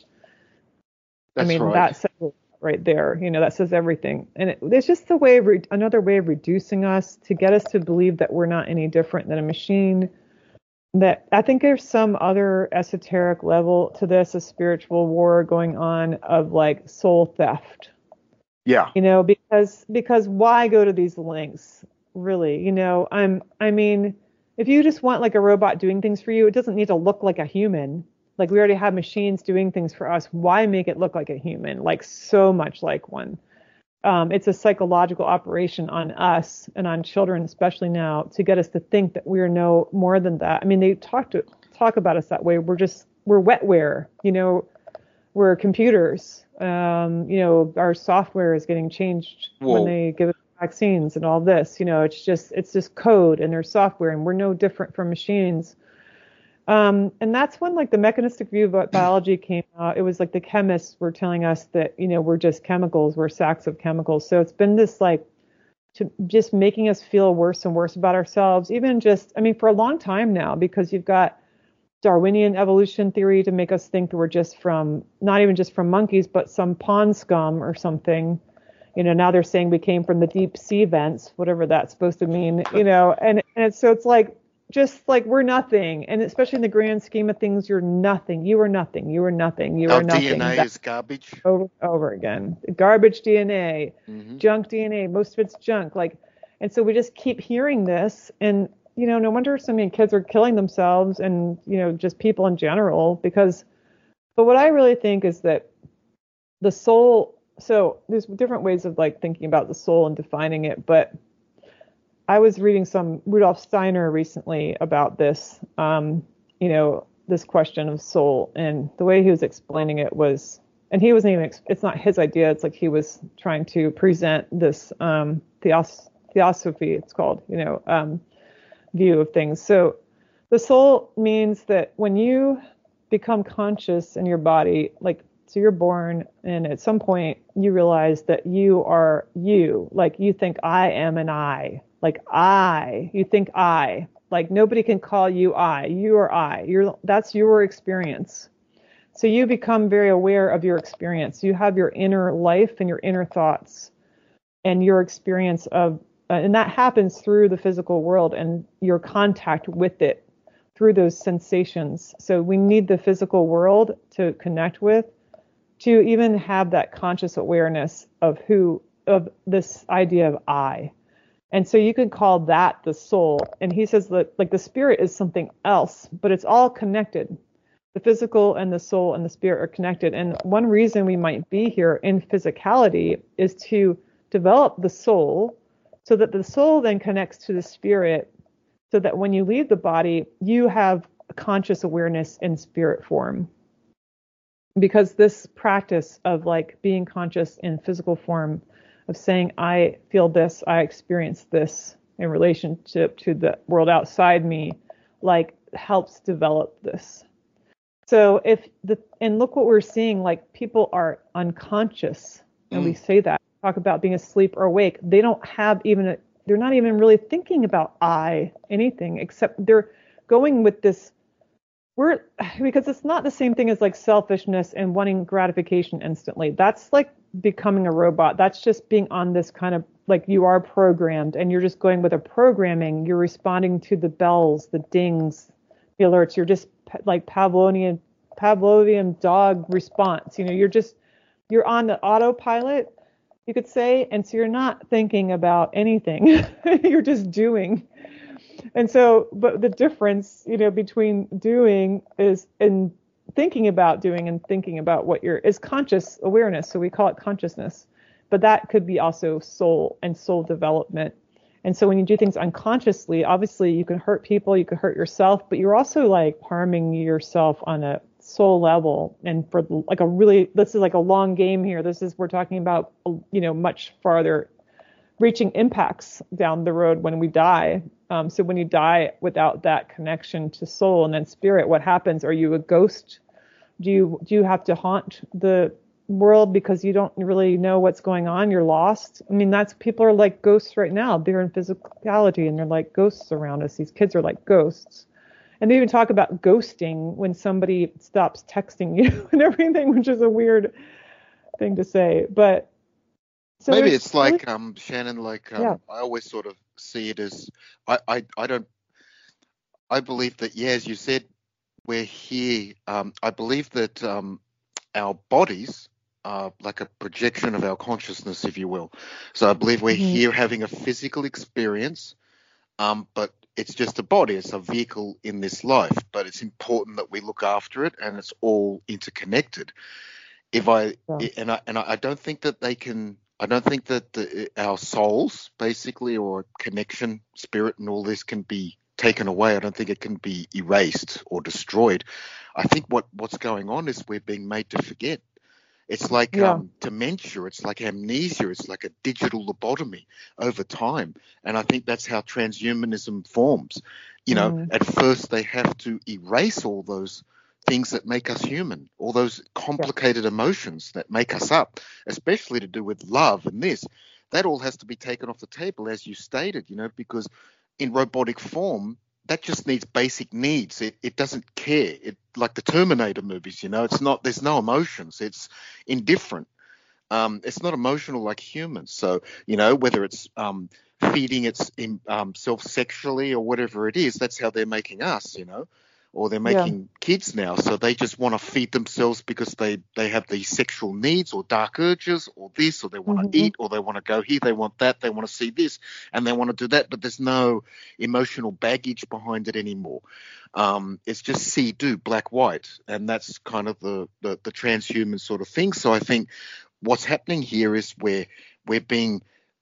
That's I mean, right. that says it right there. You know, that says everything. And it, it's just a way of re- another way of reducing us to get us to believe that we're not any different than a machine. That I think there's some other esoteric level to this, a spiritual war going on of like soul theft. Yeah. You know, because because why go to these lengths, really? You know, I'm I mean, if you just want like a robot doing things for you, it doesn't need to look like a human. Like we already have machines doing things for us. Why make it look like a human? Like so much like one. Um, it's a psychological operation on us and on children, especially now, to get us to think that we're no more than that. I mean, they talk to talk about us that way. We're just we're wetware, you know. We're computers. Um, you know, our software is getting changed Whoa. when they give us vaccines and all this. You know, it's just it's just code and there's software, and we're no different from machines. Um, and that's when like the mechanistic view of biology came out. It was like the chemists were telling us that, you know, we're just chemicals, we're sacks of chemicals. So it's been this like to just making us feel worse and worse about ourselves, even just, I mean, for a long time now, because you've got Darwinian evolution theory to make us think that we're just from, not even just from monkeys, but some pond scum or something. You know, now they're saying we came from the deep sea vents, whatever that's supposed to mean, you know, and, and it's, so it's like, just like we're nothing. And especially in the grand scheme of things, you're nothing. You are nothing. You are nothing. You Our are nothing. D N A That's is garbage. over and over again. Garbage D N A, Mm-hmm. junk D N A, most of it's junk. Like, and so we just keep hearing this, and you know, no wonder so many kids are killing themselves, and you know, just people in general. Because, but what I really think is that the soul. So there's different ways of like thinking about the soul and defining it, but I was reading some Rudolf Steiner recently about this, um, you know, this question of soul, and the way he was explaining it was, and he wasn't even, it's not his idea. It's like he was trying to present this um, theos- theosophy, it's called, you know, um, view of things. So the soul means that when you become conscious in your body, like, so you're born and at some point you realize that you are you, like you think I am an I, like I, you think I, like nobody can call you I, you are I, you're, that's your experience. So you become very aware of your experience. You have your inner life and your inner thoughts and your experience of, uh, and that happens through the physical world and your contact with it through those sensations. So we need the physical world to connect with, to even have that conscious awareness of who, of this idea of I. And so you could call that the soul. And he says that like the spirit is something else, but it's all connected. The physical and the soul and the spirit are connected. And one reason we might be here in physicality is to develop the soul so that the soul then connects to the spirit, so that when you leave the body, you have a conscious awareness in spirit form. Because this practice of like being conscious in physical form, of saying, I feel this, I experience this in relationship to the world outside me, like helps develop this. So if the, and look what we're seeing, like people are unconscious, and mm. we say that, talk about being asleep or awake. They don't have even, a, they're not even really thinking about I, anything, except they're going with this, we're, because it's not the same thing as like selfishness and wanting gratification instantly. That's like becoming a robot. That's just being on this kind of, like you are programmed and you're just going with a programming. You're responding to the bells, the dings, the alerts. You're just like Pavlovian, Pavlovian dog response. You know, you're just, you're on the autopilot, you could say. And so you're not thinking about anything. You're just doing. And so, but the difference, you know, between doing is in thinking about doing and thinking about what you're, is conscious awareness. So we call it consciousness, but that could be also soul and soul development. And so when you do things unconsciously, obviously you can hurt people, you can hurt yourself, but you're also like harming yourself on a soul level. And for like a really, this is like a long game here. This is, we're talking about, you know, much farther reaching impacts down the road when we die. Um, so when you die without that connection to soul and then spirit, what happens? Are you a ghost? Do you do you have to haunt the world because you don't really know what's going on? You're lost. I mean, that's, people are like ghosts right now. They're in physicality and they're like ghosts around us. These kids are like ghosts. And they even talk about ghosting when somebody stops texting you and everything, which is a weird thing to say. But so maybe it's like, um, Shannon, like, um, yeah. I always sort of see it as, I, I, I don't, I believe that, yeah, as you said, we're here. Um, I believe that um, our bodies are like a projection of our consciousness, if you will. So I believe we're mm-hmm. here having a physical experience, um, but it's just a body. It's a vehicle in this life, but it's important that we look after it, and it's all interconnected. If I, yeah. and I, and I don't think that they can, I don't think that the, our souls, basically, or connection, spirit, and all this can be taken away. I don't think it can be erased or destroyed. I think what, what's going on is we're being made to forget. It's like yeah. um, dementia. It's like amnesia. It's like a digital lobotomy over time. And I think that's how transhumanism forms. You know, mm. at first they have to erase all those things that make us human, all those complicated yeah. emotions that make us up, especially to do with love and this. That all has to be taken off the table, as you stated, you know, because in robotic form, that just needs basic needs. It it doesn't care. It, like the Terminator movies, you know, it's not, there's no emotions. It's indifferent. Um, it's not emotional like humans. So, you know, whether it's um, feeding its um, self sexually or whatever it is, that's how they're making us, you know. Or they're making yeah. kids now, so they just want to feed themselves because they, they have these sexual needs or dark urges or this, or they want mm-hmm. to eat, or they want to go here, they want that, they want to see this, and they want to do that, but there's no emotional baggage behind it anymore. Um, it's just see, do, black, white, and that's kind of the, the, the transhuman sort of thing. So I think what's happening here is we're, we're being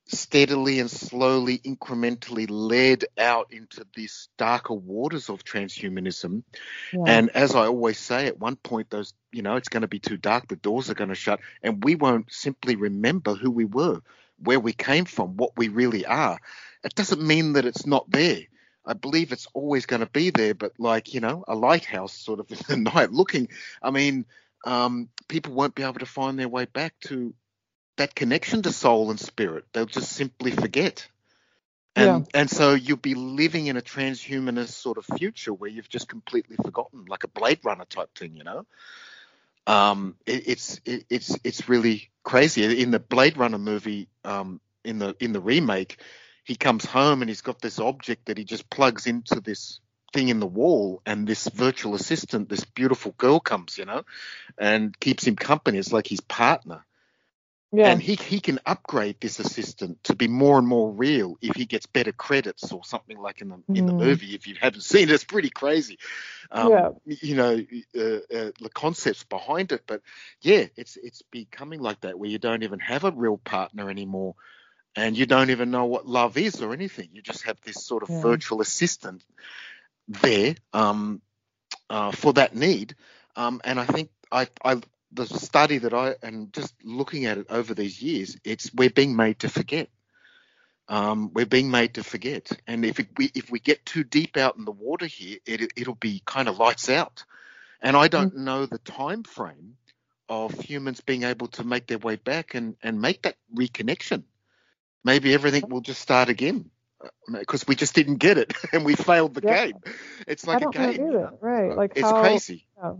steadily and slowly, incrementally led out into these darker waters of transhumanism. Yeah. And as I always say, at one point, those, you know, it's going to be too dark, the doors are going to shut, and we won't simply remember who we were, where we came from, what we really are. It doesn't mean that it's not there. I believe it's always going to be there, but like, you know, a lighthouse sort of in the night looking, I mean, um, people won't be able to find their way back to that connection to soul and spirit. They'll just simply forget. And Yeah. and so you'll be living in a transhumanist sort of future where you've just completely forgotten, like a Blade Runner type thing, you know. Um, it, it's it, it's it's really crazy. In the Blade Runner movie, um, in the in the remake, he comes home and he's got this object that he just plugs into this thing in the wall, and this virtual assistant, this beautiful girl, comes, you know, and keeps him company. It's like his partner. Yeah. And he he can upgrade this assistant to be more and more real if he gets better credits or something, like in the in the Mm. movie. If you haven't seen it, it's pretty crazy. Um, Yeah. You know, uh, uh, the concepts behind it. But yeah, it's it's becoming like that, where you don't even have a real partner anymore, and you don't even know what love is or anything. You just have this sort of Yeah. virtual assistant there, um, uh, for that need. Um, and I think I, I the study that I and just looking at it over these years, it's we're being made to forget. Um, we're being made to forget, and if it, we if we get too deep out in the water here, it, it'll be kind of lights out. And I Mm. don't know the time frame of humans being able to make their way back and and make that reconnection. Maybe everything will just start again because we just didn't get it and we failed the Yeah. game. It's I like a don't know game, you either. know. Right. Uh, Like It's how. crazy. Yeah.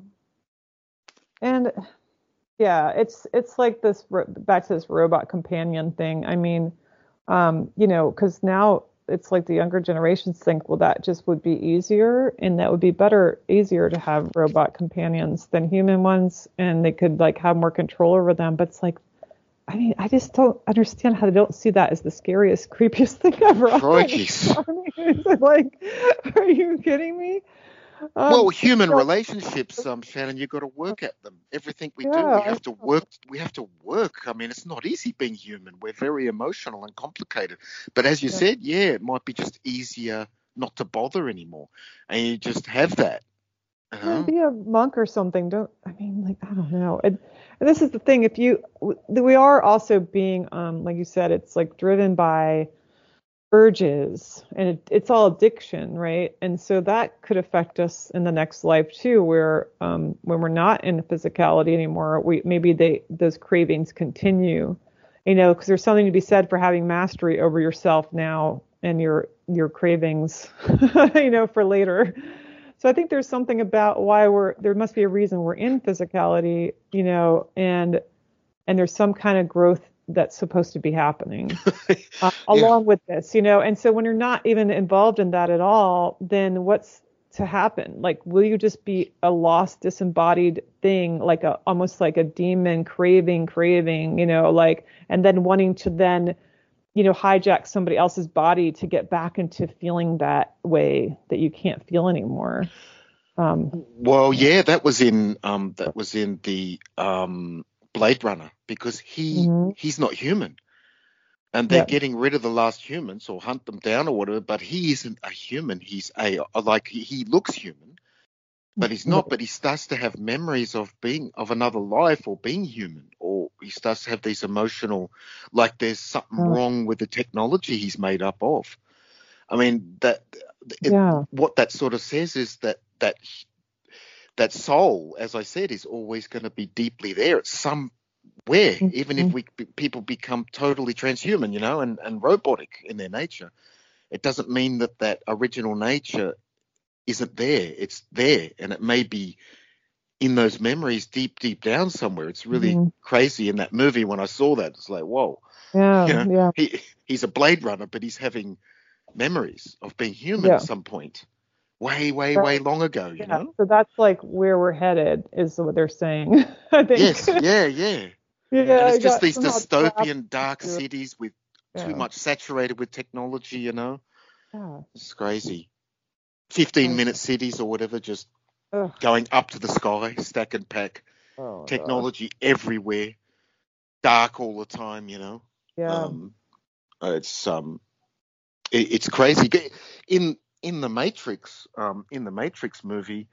And yeah, it's it's like this ro- back to this robot companion thing. I mean, um, you know, because now it's like the younger generations think, well, that just would be easier, and that would be better, easier to have robot companions than human ones, and they could like have more control over them. But it's like, I mean, I just don't understand how they don't see that as the scariest, creepiest thing ever. Crikey. I mean, it's like, are you kidding me? Well, Um, human you know, relationships, um, Shannon, you've got to work at them. Everything we do, yeah, we I have to know. work. We have to work. I mean, it's not easy being human. We're very emotional and complicated. But as you Yeah. said, yeah, it might be just easier not to bother anymore, and you just have that. Yeah, Uh-huh. be a monk or something. Don't, I mean, like, I don't know. And, and this is the thing. If you, we are also being, um, like you said, it's like driven by urges, and it, it's all addiction, right? And so that could affect us in the next life too, where um, when we're not in physicality anymore, we maybe they those cravings continue, you know, because there's something to be said for having mastery over yourself now and your your cravings, you know, for later. So I think there's something about why we're there must be a reason we're in physicality, you know, and and there's some kind of growth that's supposed to be happening uh, Yeah. along with this, you know. And so when you're not even involved in that at all, then what's to happen? Like, will you just be a lost, disembodied thing, like a almost like a demon craving, craving, you know, like, and then wanting to then, you know, hijack somebody else's body to get back into feeling that way that you can't feel anymore. Um, Well, yeah, that was in um that was in the um Blade Runner, because he hmm he's not human. And they're Yeah. getting rid of the last humans or hunt them down or whatever, but he isn't a human. He's a like he, he looks human, but he's not. Right. But he starts to have memories of being of another life or being human, or he starts to have these emotional, like there's something Uh, wrong with the technology he's made up of. I mean, that it, yeah. what that sort of says is that that that soul, as I said, is always going to be deeply there at some where, even if hmm we people become totally transhuman, you know, and, and robotic in their nature, it doesn't mean that that original nature isn't there. It's there, and it may be in those memories deep, deep down somewhere. It's really hmm crazy in that movie. When I saw that, it's like, whoa, Yeah. you know, Yeah. he he's a Blade Runner, but he's having memories of being human at Yeah. some point, way, way, way Right. long ago, you Yeah. know. So that's like where we're headed, is what they're saying. I think. Yes, yeah, yeah. And Yeah, it's I just got these somehow trapped dystopian, dark into it. cities with too Yeah. much saturated with technology, you know. Yeah. It's crazy. fifteen I, minute cities or whatever, just ugh. going up to the sky, stack and pack, Oh gosh. technology everywhere, dark all the time, you know. Yeah. Um, It's um, it, it's crazy. In in the Matrix, um, in the Matrix movie,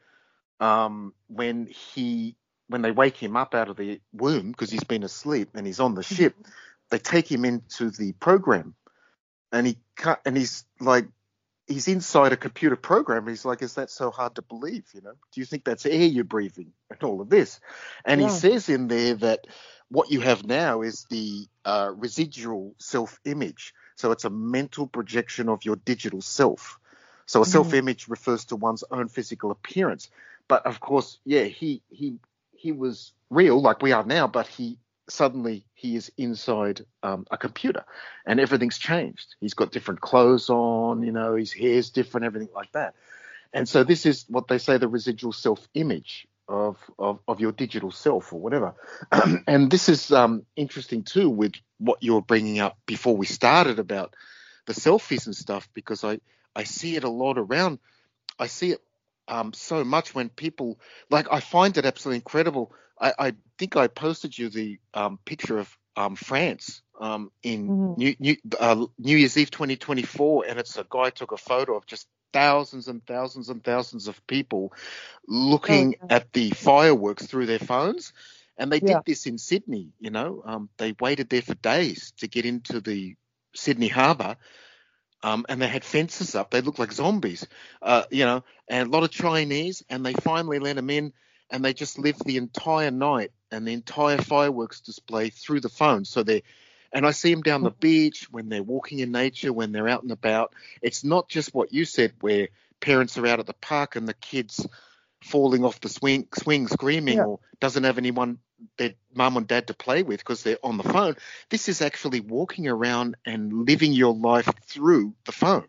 um, when he when they wake him up out of the womb because he's been asleep and he's on the ship, they take him into the program, and he can't, and he's like, he's inside a computer program. He's like, is that so hard to believe? You know, do you think that's air you're breathing and all of this? And Yeah. he says in there that what you have now is the uh, residual self-image. So it's a mental projection of your digital self. So a Mhm. self-image refers to one's own physical appearance. But of course, yeah, he he he was real like we are now, but he suddenly he is inside um, a computer, and everything's changed. He's got different clothes on, you know, his hair's different, everything like that. And so this is what they say, the residual self-image of of, of your digital self or whatever. And this is um, interesting too with what you were bringing up before we started about the selfies and stuff, because I I see it a lot around. I see it um, so much when people, like, I find it absolutely incredible. I, I think I posted you the um, picture of um, France um, in Mhm. New, New, uh, New Year's Eve twenty twenty-four, and it's a guy took a photo of just thousands and thousands and thousands of people looking Oh, at the fireworks through their phones. And they yeah. did this in Sydney, you know. Um, they waited there for days to get into the Sydney Harbour. Um, and they had fences up. They looked like zombies, uh, you know, and a lot of Chinese. And they finally let them in, and they just lived the entire night and the entire fireworks display through the phone. So they, and I see them down the beach when they're walking in nature, when they're out and about. It's not just what you said, where parents are out at the park and the kids falling off the swing, swing screaming, Yeah. or doesn't have anyone, their mum and dad, to play with because they're on the phone. This is actually walking around and living your life through the phone.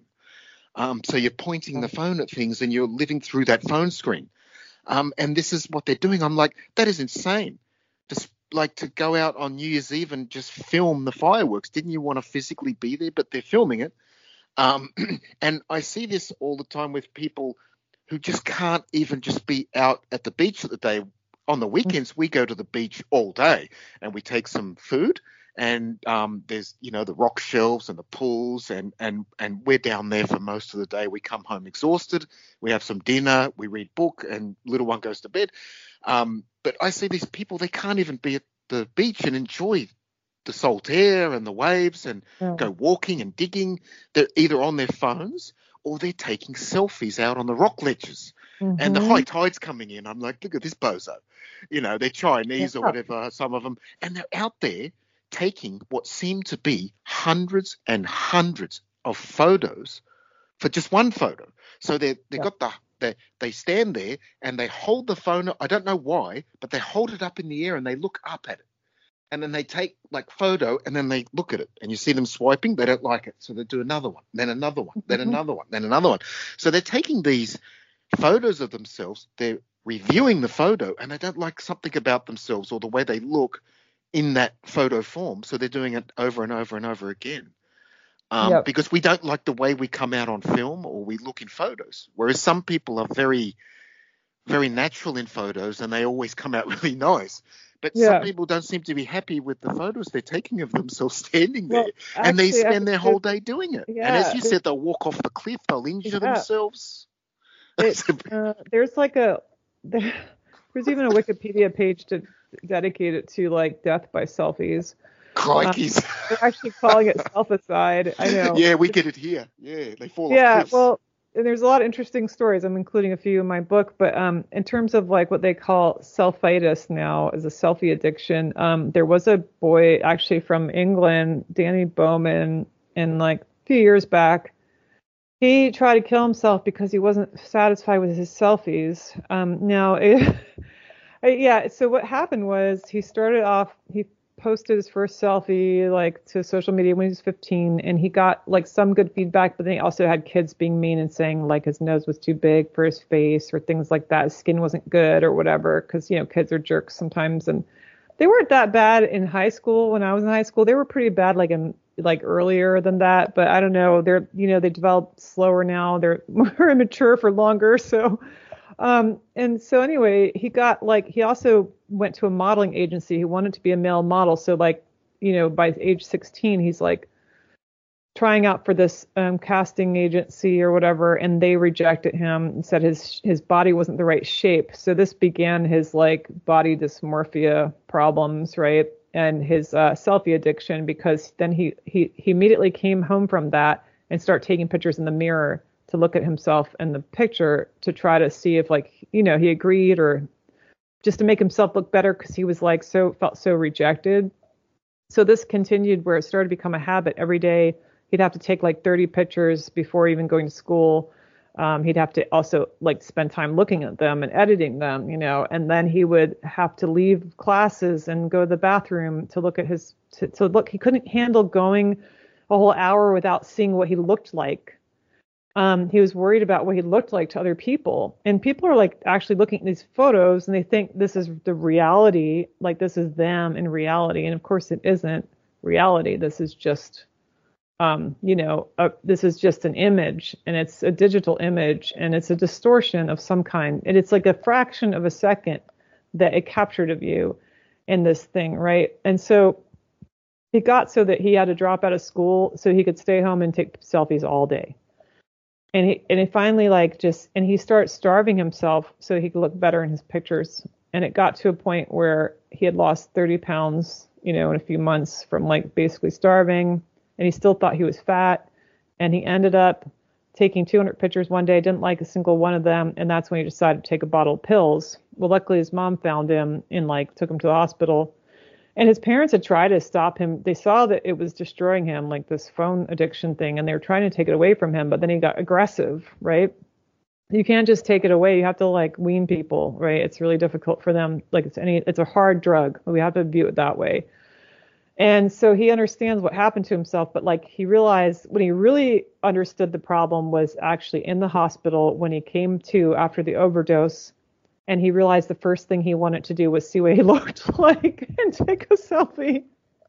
Um, so you're pointing the phone at things and you're living through that phone screen. Um, and this is what they're doing. I'm like, that is insane. Just like to go out on New Year's Eve and just film the fireworks. Didn't you want to physically be there? But they're filming it. Um, and I see this all the time with people who just can't even just be out at the beach at the day. On the weekends, we go to the beach all day and we take some food, and um, there's, you know, the rock shelves and the pools, and, and, and we're down there for most of the day. We come home exhausted. We have some dinner, we read book, and little one goes to bed. Um, but I see these people, they can't even be at the beach and enjoy the salt air and the waves and Yeah. go walking and digging. They're either on their phones or they're taking selfies out on the rock ledges. And the high Mhm. tide's coming in. I'm like, look at this bozo. You know, they're Chinese or Yeah. whatever, some of them. And they're out there taking what seem to be hundreds and hundreds of photos for just one photo. So they they Yeah. got the they they stand there and they hold the phone. I don't know why, but they hold it up in the air and they look up at it. And then they take like photo and then they look at it and you see them swiping. They don't like it. So they do another one, then another one, then Mhm. another one, then another one. So they're taking these photos of themselves. They're reviewing the photo and they don't like something about themselves or the way they look in that photo form. So they're doing it over and over and over again. Um, Yep. because we don't like the way we come out on film or we look in photos. Whereas some people are very, very natural in photos and they always come out really nice. But some Yeah. people don't seem to be happy with the photos they're taking of themselves standing there, Well, and they actually, I spend their there's, whole day doing it. And as yeah, you there's, said, they'll walk off the cliff, they'll injure yeah, themselves. it's uh, there's like a there, there's even a Wikipedia page to dedicate it to like death by selfies. Um, Crikeys. they're actually calling it selficide. I know. Yeah, we get it here. Yeah, they fall off Yeah, cliffs. well, and there's a lot of interesting stories. I'm including a few in my book, but um, in terms of like what they call selfitis now as a selfie addiction, um, there was a boy actually from England, Danny Bowman, in like a few years back. He tried to kill himself because he wasn't satisfied with his selfies. Um, now, it, yeah, so what happened was he started off, he posted his first selfie like to social media when he was fifteen, and he got like some good feedback, but then he also had kids being mean and saying like his nose was too big for his face or things like that. His skin wasn't good or whatever, because, you know, kids are jerks sometimes. And they weren't that bad in high school. When I was in high school, they were pretty bad like in like earlier than that, but I don't know. They're, you know, they develop slower now. They're more immature for longer. So um, and so anyway, he got like, he also went to a modeling agency. He wanted to be a male model. So like, you know, by age sixteen, he's like trying out for this um, casting agency or whatever, and they rejected him and said his his body wasn't the right shape. So this began his like body dysmorphia problems, right? And his uh, selfie addiction, because then he, he he immediately came home from that and started taking pictures in the mirror to look at himself in the picture to try to see if like, you know, he agreed, or just to make himself look better, because he was like so felt so rejected. So this continued where it started to become a habit. Every day he'd have to take like thirty pictures before even going to school. Um, he'd have to also like spend time looking at them and editing them, you know, and then he would have to leave classes and go to the bathroom to look at his, to, to look, he couldn't handle going a whole hour without seeing what he looked like. Um, he was worried about what he looked like to other people. And people are like actually looking at these photos and they think this is the reality, like this is them in reality. And of course it isn't reality. This is just, um, you know, uh, this is just an image, and it's a digital image, and it's a distortion of some kind. And it's like a fraction of a second that it captured of you in this thing, right? And so it got so that he had to drop out of school so he could stay home and take selfies all day. And he and he finally like just and he started starving himself so he could look better in his pictures. And it got to a point where he had lost thirty pounds, you know, in a few months from like basically starving. And he still thought he was fat. And he ended up taking two hundred pictures one day, didn't like a single one of them. And that's when he decided to take a bottle of pills. Well, luckily his mom found him and like took him to the hospital. And his parents had tried to stop him. They saw that it was destroying him, like this phone addiction thing, and they were trying to take it away from him. But then he got aggressive, right? You can't just take it away. You have to like wean people, right? It's really difficult for them. Like it's any, it's a hard drug. We have to view it that way. And so he understands what happened to himself, but like he realized when he really understood the problem was actually in the hospital when he came to after the overdose. And he realized the first thing he wanted to do was see what he looked like and take a selfie.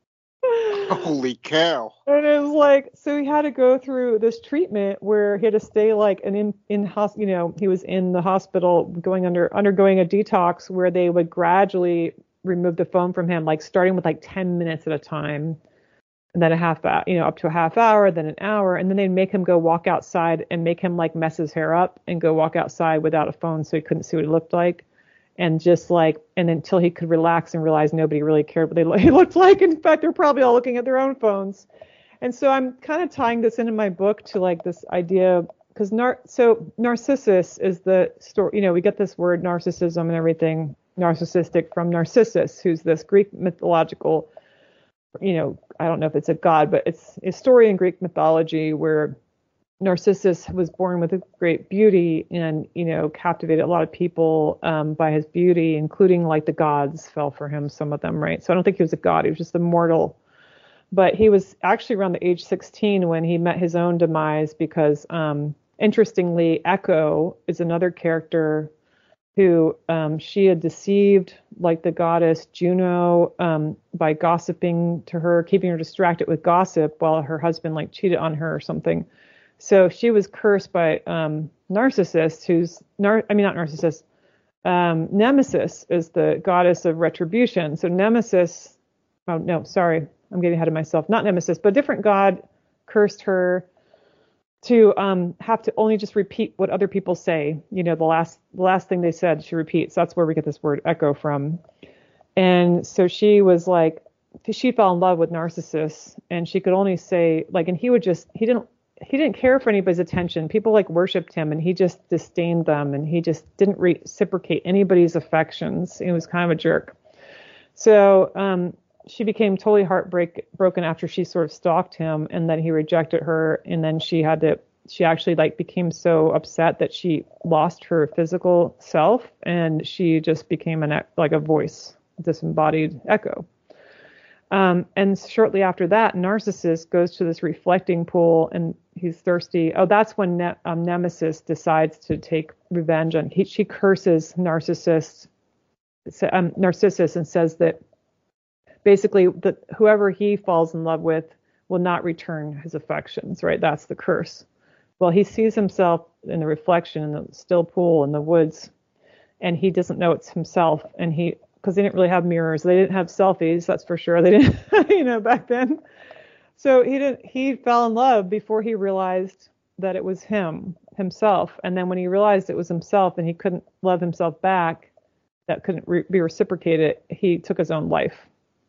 Holy cow. And it was like, so he had to go through this treatment where he had to stay like an in, in hos, you know, he was in the hospital going under, undergoing a detox where they would gradually remove the phone from him, like starting with like ten minutes at a time. And then a half hour, you know, up to a half hour, then an hour. And then they'd make him go walk outside and make him like mess his hair up and go walk outside without a phone so he couldn't see what he looked like. And just like, and until he could relax and realize nobody really cared what they he looked like. In fact, they're probably all looking at their own phones. And so I'm kind of tying this into my book to like this idea, because nar- so Narcissus is the story, you know, we get this word narcissism and everything, narcissistic from Narcissus, who's this Greek mythological, you know, I don't know if it's a god, but it's a story in Greek mythology where Narcissus was born with a great beauty and, you know, captivated a lot of people um, by his beauty, including like the gods fell for him, some of them, right? So I don't think he was a god. He was just a mortal. But he was actually around the age sixteen when he met his own demise because, um, interestingly, Echo is another character who um, she had deceived, like the goddess Juno, um, by gossiping to her, keeping her distracted with gossip while her husband like cheated on her or something. So she was cursed by um, Narcissus, who's, nar- I mean, not Narcissus, um, Nemesis is the goddess of retribution. So Nemesis, oh no, sorry, I'm getting ahead of myself. Not Nemesis, but a different god cursed her to um, have to only just repeat what other people say. You know, the last the last thing they said, she repeats. That's where we get this word echo from. And so she was like, she fell in love with Narcissus, and she could only say, like, and he would just, he didn't, he didn't care for anybody's attention. People like worshipped him, and he just disdained them, and he just didn't reciprocate anybody's affections. He was kind of a jerk. So um, she became totally heartbreak broken after she sort of stalked him, and then he rejected her, and then she had to she actually like became so upset that she lost her physical self, and she just became an like a voice, disembodied echo. Um, and shortly after that, Narcissus goes to this reflecting pool, and he's thirsty. Oh, that's when ne- um, Nemesis decides to take revenge, and he, she curses Narcissus, um, Narcissus, and says that basically that whoever he falls in love with will not return his affections, right? That's the curse. Well, he sees himself in the reflection in the still pool in the woods, and he doesn't know it's himself. And he, because they didn't really have mirrors, they didn't have selfies, that's for sure. They didn't, you know, back then. So he didn't. He fell in love before he realized that it was him himself, and then when he realized it was himself and he couldn't love himself back, that couldn't re- be reciprocated, he took his own life.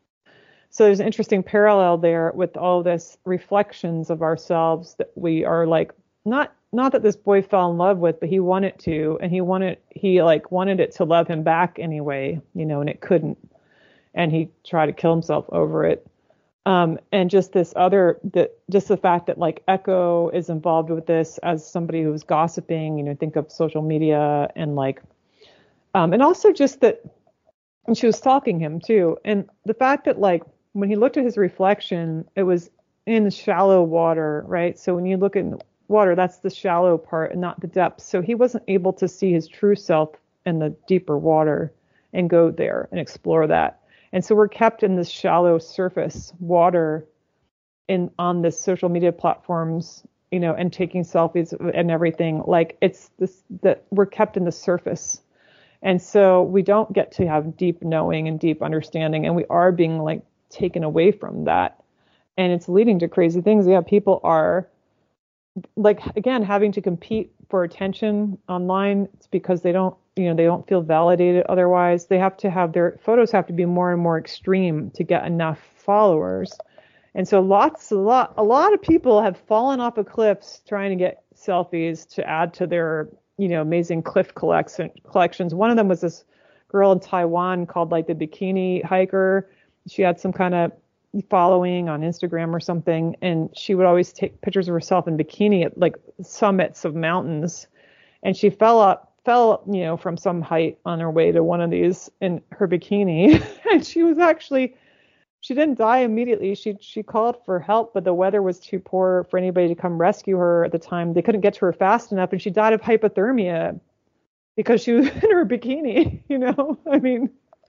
So there's an interesting parallel there with all this reflections of ourselves that we are like not not that this boy fell in love with, but he wanted to, and he wanted he like wanted it to love him back anyway, you know, and it couldn't, and he tried to kill himself over it. Um, and just this other, the, just the fact that like Echo is involved with this as somebody who's gossiping, you know, think of social media and like, um, and also just that, and she was stalking him too. And the fact that like, when he looked at his reflection, it was in shallow water, right? So when you look at water, that's the shallow part and not the depth. So he wasn't able to see his true self in the deeper water and go there and explore that. And so we're kept in this shallow surface water in on this social media platforms, you know, and taking selfies and everything. Like it's this that we're kept in the surface. And so we don't get to have deep knowing and deep understanding. And we are being like taken away from that. And it's leading to crazy things. Yeah, people are like, again, having to compete for attention online. It's because they don't, you know, they don't feel validated otherwise. They have to have their photos have to be more and more extreme to get enough followers. And so lots, a lot, a lot of people have fallen off of cliffs trying to get selfies to add to their, you know, amazing cliff collection collections. One of them was this girl in Taiwan called like the Bikini Hiker. She had some kind of following on Instagram or something, and she would always take pictures of herself in bikini at like summits of mountains. And she fell up, fell, you know, from some height on her way to one of these in her bikini. And she was actually, she didn't die immediately. She she called for help, but the weather was too poor for anybody to come rescue her at the time. They couldn't get to her fast enough, and she died of hypothermia because she was in her bikini, you know? I mean,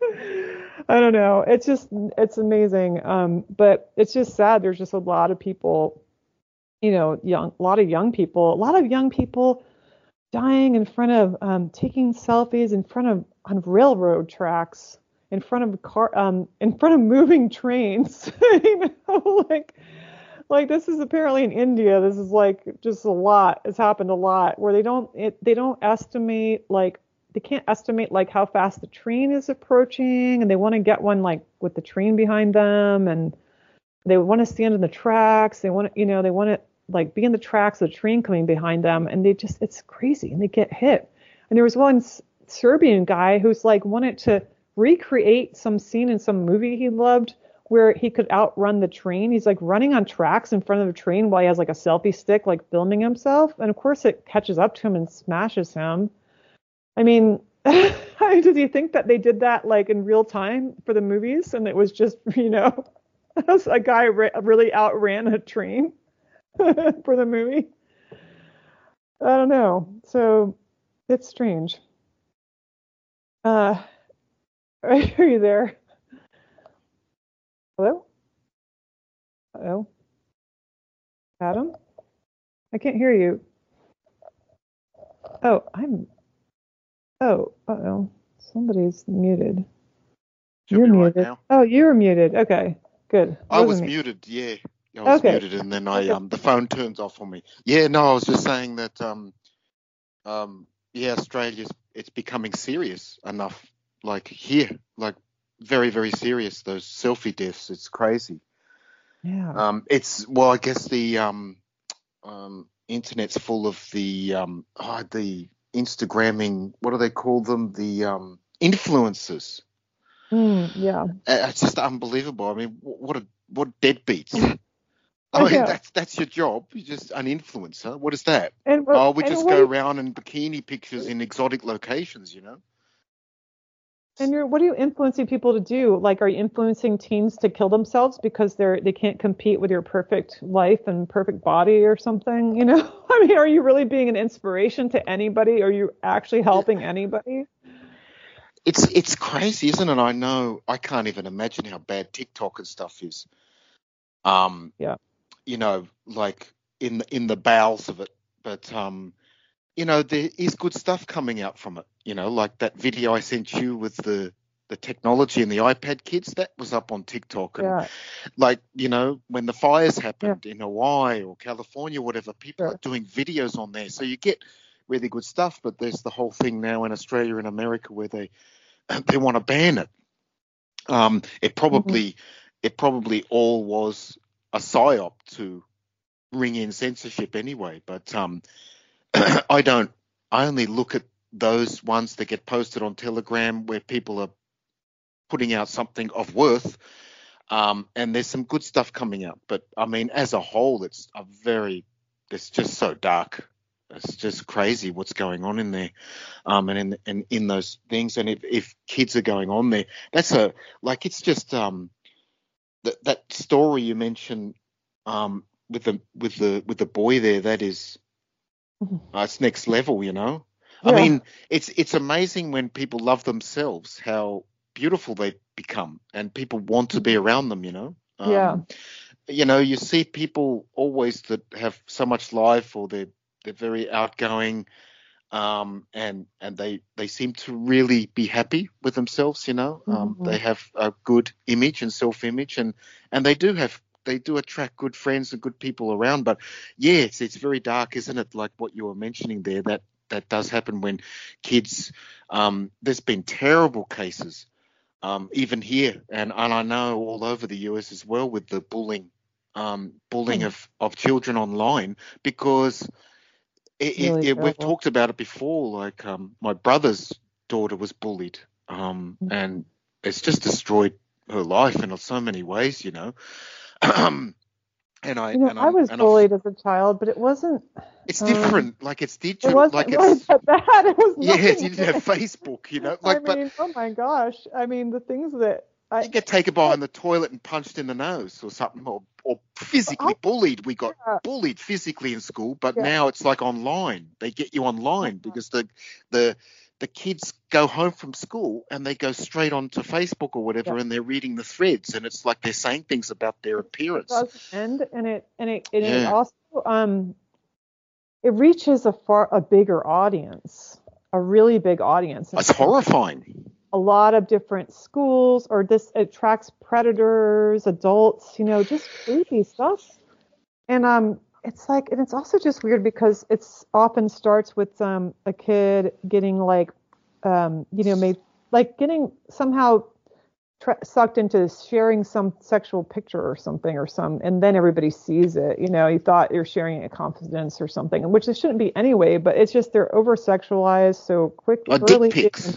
I don't know. It's just, it's amazing. Um, but it's just sad. There's just a lot of people, you know, young, a lot of young people, a lot of young people dying in front of, um, taking selfies in front of, on railroad tracks, in front of car, um, in front of moving trains, you know, like, like this is apparently in India. This is like just a lot. It's happened a lot where they don't, it, they don't estimate like, they can't estimate like how fast the train is approaching, and they want to get one like with the train behind them, and they want to stand in the tracks. They want to, you know, they want to like be in the tracks of the train coming behind them, and they just, it's crazy, and they get hit. And there was one S- Serbian guy who's like wanted to recreate some scene in some movie he loved where he could outrun the train. He's like running on tracks in front of the train while he has like a selfie stick, like filming himself. And of course it catches up to him and smashes him. I mean, does he think that they did that like in real time for the movies, and it was just, you know, a guy re- really outran a train for the movie? I don't know. So it's strange. Uh, are you there? Hello? Hello? Adam? I can't hear you. Oh, I'm. Oh, uh-oh. Somebody's muted. Should You're be muted. right now. Oh, you were muted. Okay, good. I was me. muted, yeah. I was Okay. muted, and then I Okay. um the phone turns off on me. Yeah, no, I was just saying that um um yeah, Australia's it's becoming serious enough. Like here, like very very serious. Those selfie deaths, it's crazy. Yeah. Um, it's well, I guess the um um internet's full of the um oh, the Instagramming. What do they call them? The um influencers. Mm, yeah. Uh, It's just unbelievable. I mean, wh- what a what deadbeats. I I mean, know. that's that's your job. You're just an influencer. What is that? And Oh, what we and just what go do you, around in bikini pictures in exotic locations, you know? and you're what are you influencing people to do? Like, are you influencing teens to kill themselves because they're they can't compete with your perfect life and perfect body or something? You know, I mean, are you really being an inspiration to anybody? Are you actually helping anybody? It's it's crazy, isn't it? I know. I can't even imagine how bad TikTok and stuff is. Um, Yeah. you know, like in the, in the bowels of it. But um, you know, there is good stuff coming out from it. You know, like that video I sent you with the the the technology and the iPad kids, that was up on TikTok. And Yeah. like, you know, when the fires happened Yeah. in Hawaii or California, whatever, people Sure. are doing videos on there. So you get really good stuff. But there's the whole thing now in Australia and America where they they want to ban it. Um, it probably Mhm. it probably all was a psyop to ring in censorship anyway. But um, I don't. I only look at those ones that get posted on Telegram where people are putting out something of worth. Um, and there's some good stuff coming out. But I mean, as a whole, it's a very, it's just so dark. It's just crazy what's going on in there, um, and in and in those things. And if, if kids are going on there, that's a like it's just um that that story you mentioned um with the with the with the boy there. That is, Mhm. uh, it's next level, you know. I Yeah. mean, it's it's amazing when people love themselves, how beautiful they become, and people want to be around them, you know. Yeah. Um, you know, you see people always that have so much life, or they're they're very outgoing, um, and and they they seem to really be happy with themselves. You know, um, Mhm. they have a good image and self-image, and and they do have they do attract good friends and good people around. But yes, it's very dark, isn't it? Like what you were mentioning there, that that does happen when kids. Um, there's been terrible cases, um, even here, and, and I know all over the U S as well, with the bullying, um, bullying Hmm. of, of children online, because it, it, Really it, we've terrible. talked about it before. Like um, my brother's daughter was bullied, um, Mm. and it's just destroyed her life in so many ways, you know. and I You know, and I I'm was and I've bullied as a child, but it wasn't. it's Um, different. Like it's it digital. wasn't Like really it's that bad. It was yeah, you nothing didn't have really. Facebook, you know. I Like, but mean, oh my gosh. I mean, the things that I. you get taken behind the toilet and punched in the nose or something, or, or I physically bullied. We got yeah, bullied physically in school, but yeah. now it's like online. They get you online because the the the kids go home from school and they go straight onto Facebook or Yeah. whatever, and they're reading the threads, and it's like they're saying things about their It, it appearance. doesn't end, and it and it and it Yeah, also um it reaches a far a bigger audience, a really big audience, and it's it's from horrifying. a lot of different schools, or this attracts predators, adults, you know, just creepy stuff. And um, it's like, and it's also just weird because it's often starts with um a kid getting like, um, you know, made like getting somehow tra- sucked into sharing some sexual picture or something or some, and then everybody sees it. You know, you thought you're sharing it in confidence or something, which it shouldn't be anyway. But it's just they're over sexualized so quick, Oh, dick early, and pics.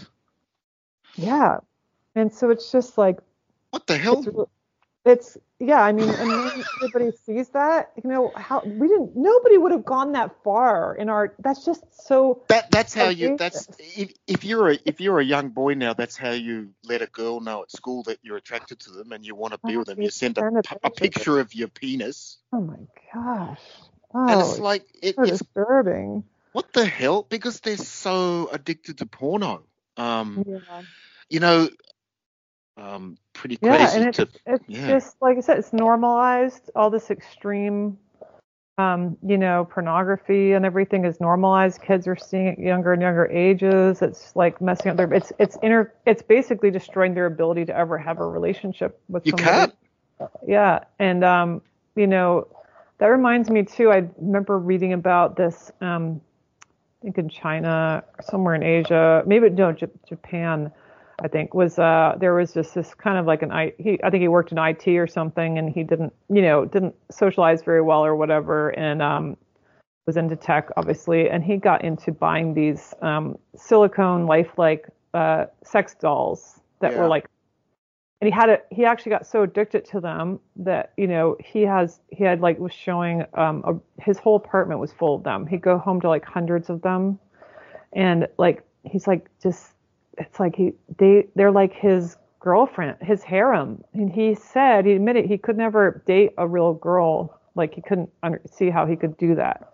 yeah, and so it's just like What the it's hell? it's yeah, I mean, and then everybody sees that, you know, how we didn't nobody would have gone that far in our that's just so That that's how you that's outrageous. if, if you're a if you're a young boy now, that's how you let a girl know at school that you're attracted to them and you want to be Oh, with them. You you send a, send a pu- a picture. picture of your penis, Oh my gosh. and Oh, it's it's like it, so it's disturbing. what the hell? Because they're so addicted to porno. Um, Yeah. you know, um, pretty Yeah, and crazy to it's it's yeah. just like I said, it's normalized. All this extreme, um, you know, pornography and everything is normalized. Kids are seeing it younger and younger ages. It's like messing up their. It's it's inter. It's basically destroying their ability to ever have a relationship with You somebody. can't. Yeah, and um, you know, that reminds me too. I remember reading about this. Um, I think in China, somewhere in Asia, maybe no, J- Japan. I think was uh there was just this kind of like an I he I think he worked in I T or something, and he didn't you know didn't socialize very well or whatever, and um was into tech obviously, and he got into buying these um silicone lifelike uh sex dolls that were Yeah. like, and he had it he actually got so addicted to them that you know he has he had like was showing um a, his whole apartment was full of them. He'd go home to like hundreds of them, and like he's like just it's like he they they're like his girlfriend, his harem. And he said he admitted he could never date a real girl, like he couldn't under, see how he could do that.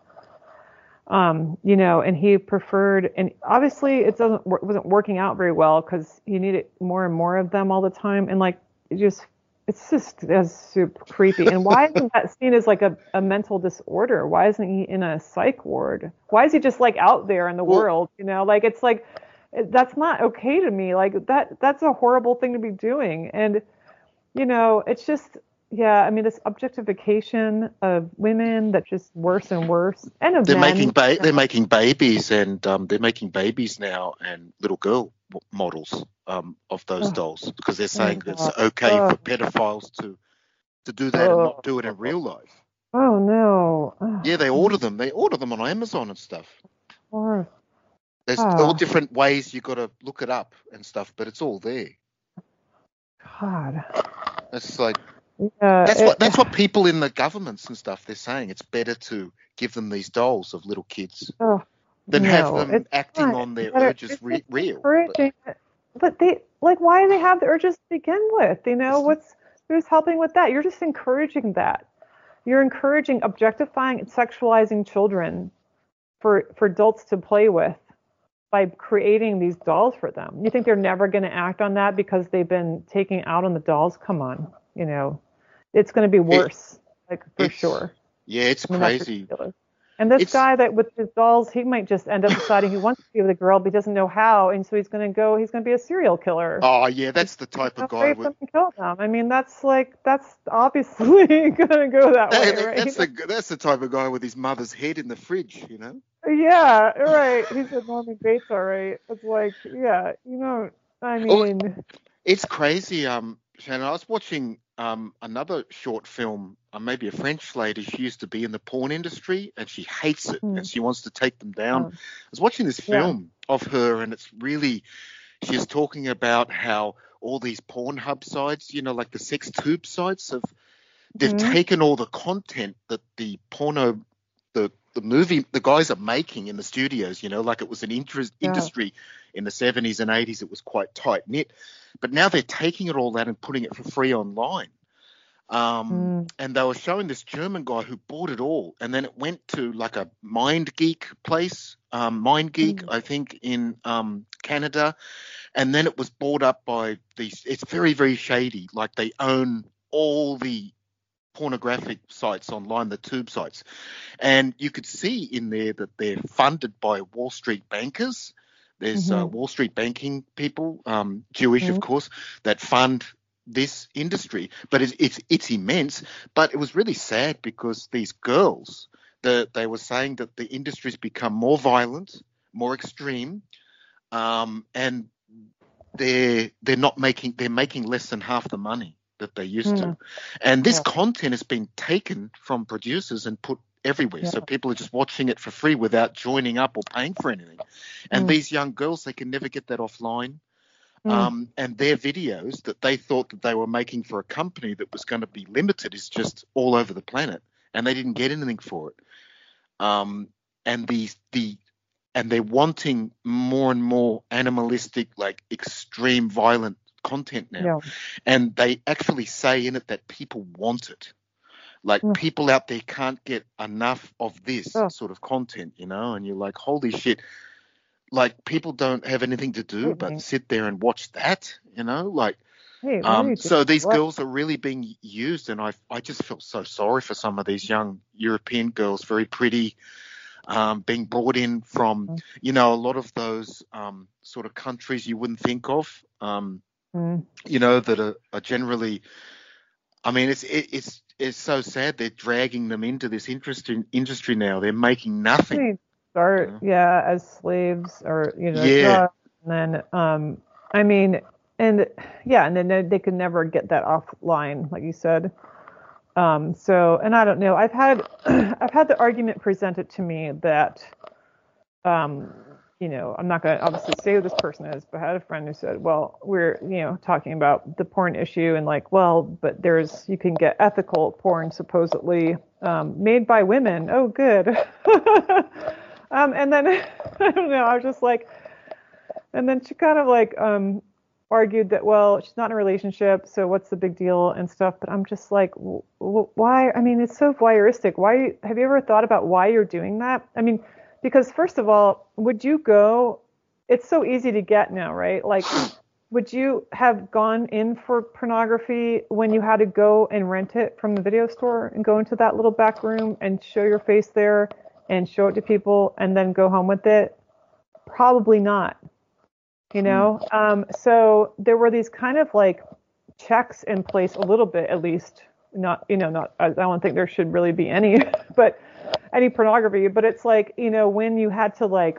Um you know, and he preferred, and obviously it doesn't it wasn't working out very well because he needed more and more of them all the time, and like it just it's just that's super creepy. And why isn't that seen as like a, a mental disorder? Why isn't he in a psych ward? Why is he just like out there in the Well, world, you know? Like it's like that's not okay to me. Like that, that's a horrible thing to be doing. And, you know, it's just, yeah, I mean, this objectification of women that's just worse and worse, and of They're making men. ba- You they're know. making babies, and um, they're making babies now, and little girl w- models um, of those Oh, dolls, because they're oh my saying that it's God. okay for Oh, pedophiles to to do that and not oh, do it in real life. oh no. Yeah, they Oh, order them. They order them on Amazon and stuff. or, There's all ah, different ways you got to look it up and stuff, but it's all there. God. It's like Yeah, that's what it, that's what people in the governments and stuff they're saying. It's better to give them these dolls of little kids oh, than have no, them it's acting not. on their Better. urges It's just re- real. But encouraging. But they, like, why do they have the urges to begin with? You know, it's not. what's, who's helping with that? You're just encouraging that. You're encouraging objectifying and sexualizing children for for adults to play with by creating these dolls for them. You think they're never going to act on that because they've been taking out on the dolls? Come on, you know, it's going to be It, worse, like for it's sure. yeah, it's I mean, that's crazy. ridiculous. And this It's guy that with his dolls, he might just end up deciding he wants to be with a girl, but he doesn't know how, and so he's going to go. He's going to be a serial killer. oh yeah, He's that's the going type to of guy rape with them and kill them. I mean, that's like that's obviously going to go that way, that, right? that's the that's the type of guy with his mother's head in the fridge, you know. Yeah, right. He's a Norman Bates, all right. It's like, yeah, you know, I Oh, mean, it's crazy, um, Shannon. I was watching um another short film. Uh, maybe a French lady. She used to be in the porn industry, and she hates it, and mm, she wants to take them down. uh, I was watching this yeah. film of her, and it's really she's talking about how all these Pornhub sites, you know, like the sex tube sites, have they've Hmm. taken all the content that the porno the the movie the guys are making in the studios, you know, like it was an interest Yeah. industry in the seventies and eighties. It was quite tight knit, but now they're taking it all out and putting it for free online. Um, Mm, and they were showing this German guy who bought it all, and then it went to like a Mind Geek place, um, Mind Geek, mm, I think, in um, Canada, and then it was bought up by these. It's very, very shady. Like they own all the pornographic sites online, the tube sites, and you could see in there that they're funded by Wall Street bankers. There's uh, mm-hmm, Wall Street banking people, um, Jewish, of mm, course, that fund this industry. But it's it's, it's immense. But it was really sad because these girls, the, they were saying that the industry's become more violent, more extreme, um, and they're they're not making they're making less than half the money that they used to. mm, And this yeah, content has been taken from producers and put everywhere. So yeah, people are just watching it for free without joining up or paying for anything. And mm, these young girls, they can never get that offline. mm, Um, and their videos that they thought that they were making for a company that was going to be limited is just all over the planet, and they didn't get anything for it. Um, and the the and they're wanting more and more animalistic, like extreme violent content now. yeah, And they actually say in it that people want it. Like mm, people out there can't get enough of this oh, sort of content, you know, and you're like, holy shit. Like people don't have anything to do but completely. sit there and watch that, you know, like Hey, what are um, you doing? so these What? girls are really being used, and I I just felt so sorry for some of these young European girls, very pretty, um, being brought in from, Mm, you know, a lot of those um, sort of countries you wouldn't think of, um, mm. you know, that are, are generally. I mean, it's it, it's it's so sad they're dragging them into this interesting industry now. They're making nothing. They You start, know? yeah, as slaves or, you know, Yeah, drugs, and then, um, I mean, and yeah, and then they, they could never get that offline, like you said. Um, so, and I don't know. I've had I've had the argument presented to me that, um, you know, I'm not going to obviously say who this person is, but I had a friend who said, well, we're, you know, talking about the porn issue and like, well, but there's, you can get ethical porn supposedly um, made by women. Oh, good. um, and then I don't know. I was just like, and then she kind of like um, argued that, well, she's not in a relationship, so what's the big deal and stuff. But I'm just like, w- w- why? I mean, it's so voyeuristic. Why? Have you ever thought about why you're doing that? I mean, because first of all, would you go? It's so easy to get now, right? Like, would you have gone in for pornography when you had to go and rent it from the video store and go into that little back room and show your face there and show it to people and then go home with it? Probably not. you know? Mm. Um, so there were these kind of like checks in place a little bit, at least. Not, you know, not, I don't think there should really be any, but any pornography. But it's like, you know, when you had to like,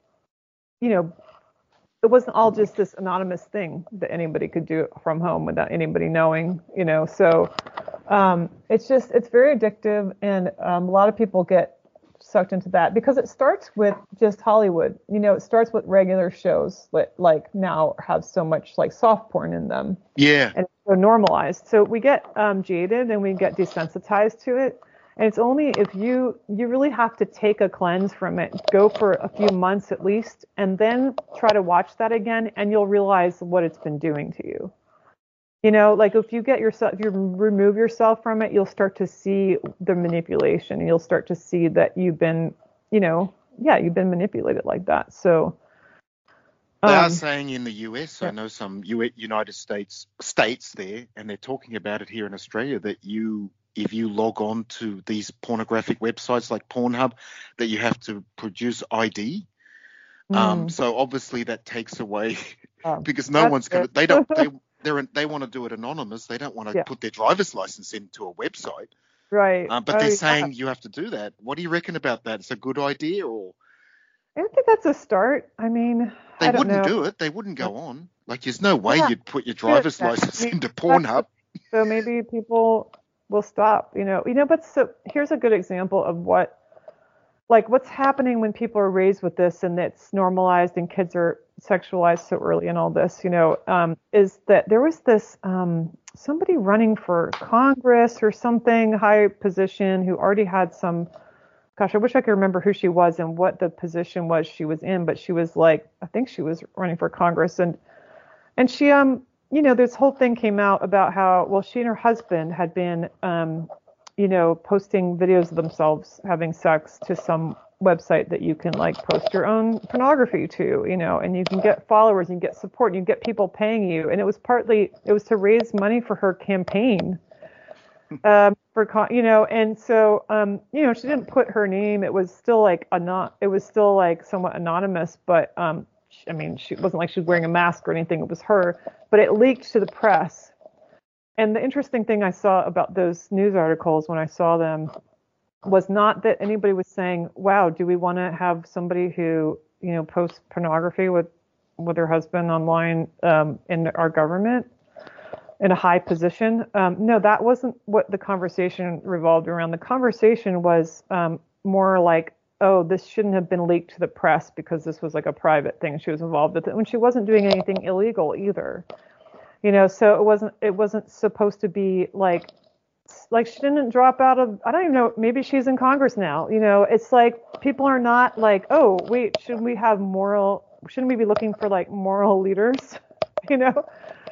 you know, it wasn't all just this anonymous thing that anybody could do from home without anybody knowing, you know. So um, it's just, it's very addictive. And um, a lot of people get sucked into that because it starts with just Hollywood. You know, it starts with regular shows that like now have so much like soft porn in them. Yeah. And it's so normalized. So we get um, jaded and we get desensitized to it. And it's only if you, you really have to take a cleanse from it, go for a few months at least, and then try to watch that again, and you'll realize what it's been doing to you. You know, like if you get yourself, if you remove yourself from it, you'll start to see the manipulation. You'll start to see that you've been, you know, yeah, you've been manipulated like that. So um, they are um, saying in the U S, yeah. I know some U- United States states there, and they're talking about it here in Australia, that you, if you log on to these pornographic websites like Pornhub, that you have to produce I D. Mm. Um, so obviously that takes away um, because no one's going to, they don't, they, They're, they want to do it anonymous. They don't want to yeah. put their driver's license into a website. Right. Um, but oh, they're yeah. saying you have to do that. What do you reckon about that? It's a good idea, or? I think that's a start. I mean, they I don't wouldn't know. do it. They wouldn't go on. Like, there's no way yeah. you'd put your driver's yeah. license I mean, into Pornhub. So maybe people will stop, you know. You know, but so here's a good example of what, like, what's happening when people are raised with this and it's normalized and kids are sexualized so early and all this, you know, um, is that there was this um, somebody running for Congress or something, high position, who already had some, gosh, I wish I could remember who she was and what the position was she was in, but she was like, I think she was running for Congress. And, and she, um, you know, this whole thing came out about how, well, she and her husband had been, um, you know, posting videos of themselves having sex to some website that you can like post your own pornography to, you know, and you can get followers, you can get support, you can get people paying you. And it was partly, it was to raise money for her campaign, um, for, you know, and so, um, you know, she didn't put her name. It was still like a not, it was still like somewhat anonymous, but, um, she, I mean, she it wasn't like she was wearing a mask or anything. It was her, but it leaked to the press. And the interesting thing I saw about those news articles when I saw them was not that anybody was saying, wow, do we want to have somebody who, you know, posts pornography with, with her husband online um, in our government in a high position? Um, no, that wasn't what the conversation revolved around. The conversation was um, more like, oh, this shouldn't have been leaked to the press because this was like a private thing she was involved with, when she wasn't doing anything illegal either. You know, so it wasn't it wasn't supposed to be like like she didn't drop out of, I don't even know, maybe she's in Congress now. You know, it's like people are not like, oh, wait, shouldn't we have moral, shouldn't we be looking for like moral leaders? You know,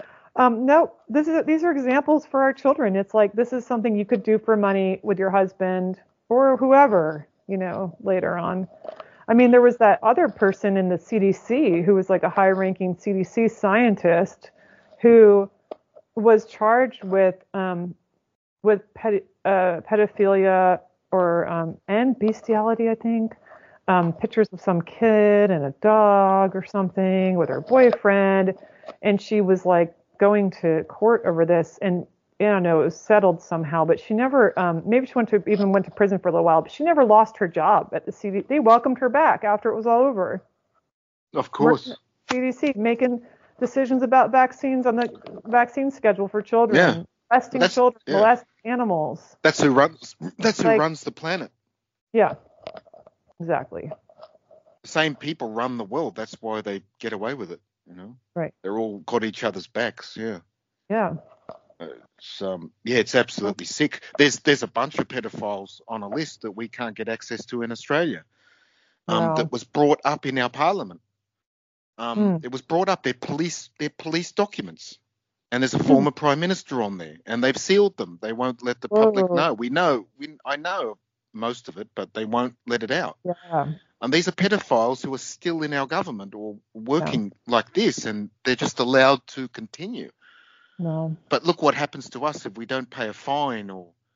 um, no, this is these are examples for our children. It's like this is something you could do for money with your husband or whoever, you know, later on. I mean, there was that other person in the C D C who was like a high-ranking C D C scientist who was charged with um, with ped- uh, pedophilia or um, and bestiality, I think. Um, pictures of some kid and a dog or something with her boyfriend, and she was like going to court over this, and I don't know, it was settled somehow, but she never, um, maybe she went to even went to prison for a little while, but she never lost her job at the C D C. They welcomed her back after it was all over. Of course. C D C making decisions about vaccines on the vaccine schedule for children, yeah. molesting that's, children, yeah. molesting animals. That's who runs. That's who like, runs the planet. Yeah, exactly. Same people run the world. That's why they get away with it. You know. Right. They're all got each other's backs. Yeah. Yeah. It's, um, yeah, it's absolutely sick. There's there's a bunch of pedophiles on a list that we can't get access to in Australia. Um, wow. That was brought up in our parliament. Um, mm. It was brought up. They're police. They're police documents, and there's a former mm. prime minister on there, and they've sealed them. They won't let the public Whoa. know. We know. We, I know most of it, but they won't let it out. Yeah. And these are pedophiles who are still in our government or working yeah. like this, and they're just allowed to continue. No. But look what happens to us if we don't pay a fine or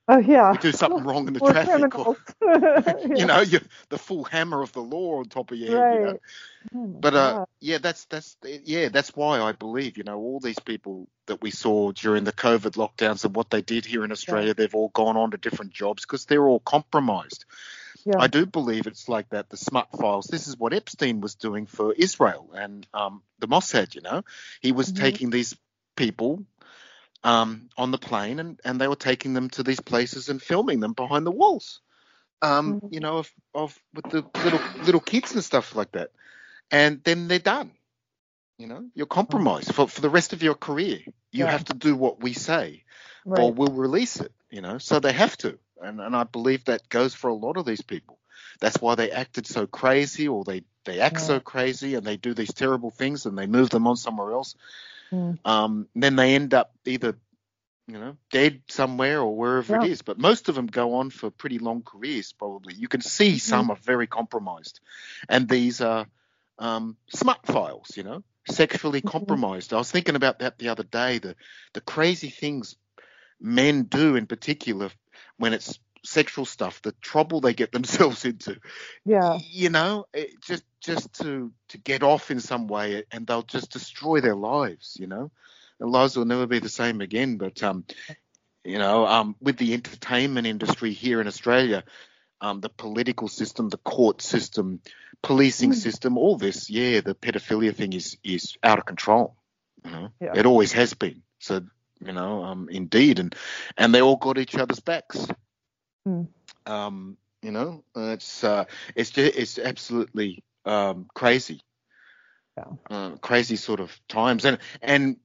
Oh yeah. You do something wrong in the We're traffic, or criminals. you Yeah. know, you the full hammer of the law on top of your head, you know. Right. Oh my But uh, God. yeah, that's that's yeah, that's why I believe, you know, all these people that we saw during the COVID lockdowns and what they did here in Yeah. Australia, they've all gone on to different jobs because they're all compromised. Yeah. I do believe it's like that. The smut files. This is what Epstein was doing for Israel and um, the Mossad. You know, he was Hmm. taking these people um, on the plane, and, and they were taking them to these places and filming them behind the walls. Um, you Hmm. know, of, of with the little little kids and stuff like that. And then they're done. You know, you're Oh, compromised for for the rest of your career. You yeah. have to do what we say, or Right. we'll release it. You know, so they have to. And and I believe that goes for a lot of these people. That's why they acted so crazy, or they they act so Right. crazy, and they do these terrible things, and they move them on somewhere else. Mm. Um, then they end up either you know dead somewhere or wherever it Yeah. is. But most of them go on for pretty long careers. Probably you can see Hmm. some are very compromised, and these are um, smut files. You know, sexually Hmm. compromised. I was thinking about that the other day. The the crazy things men do in particular when it's sexual stuff, the trouble they get themselves into, Yeah. you know, it, just just to to get off in some way, and they'll just destroy their lives, you know. Their lives will never be the same again. But um, you know, um, with the entertainment industry here in Australia, um, the political system, the court system, policing Mm. system, all this, yeah, the pedophilia thing is is out of control. You know, Yeah. it always has been. So you know, um, indeed, and and they all got each other's backs. Mm. Um, you know, uh, it's uh, it's just, it's absolutely um, crazy, Yeah. uh, crazy sort of times, and and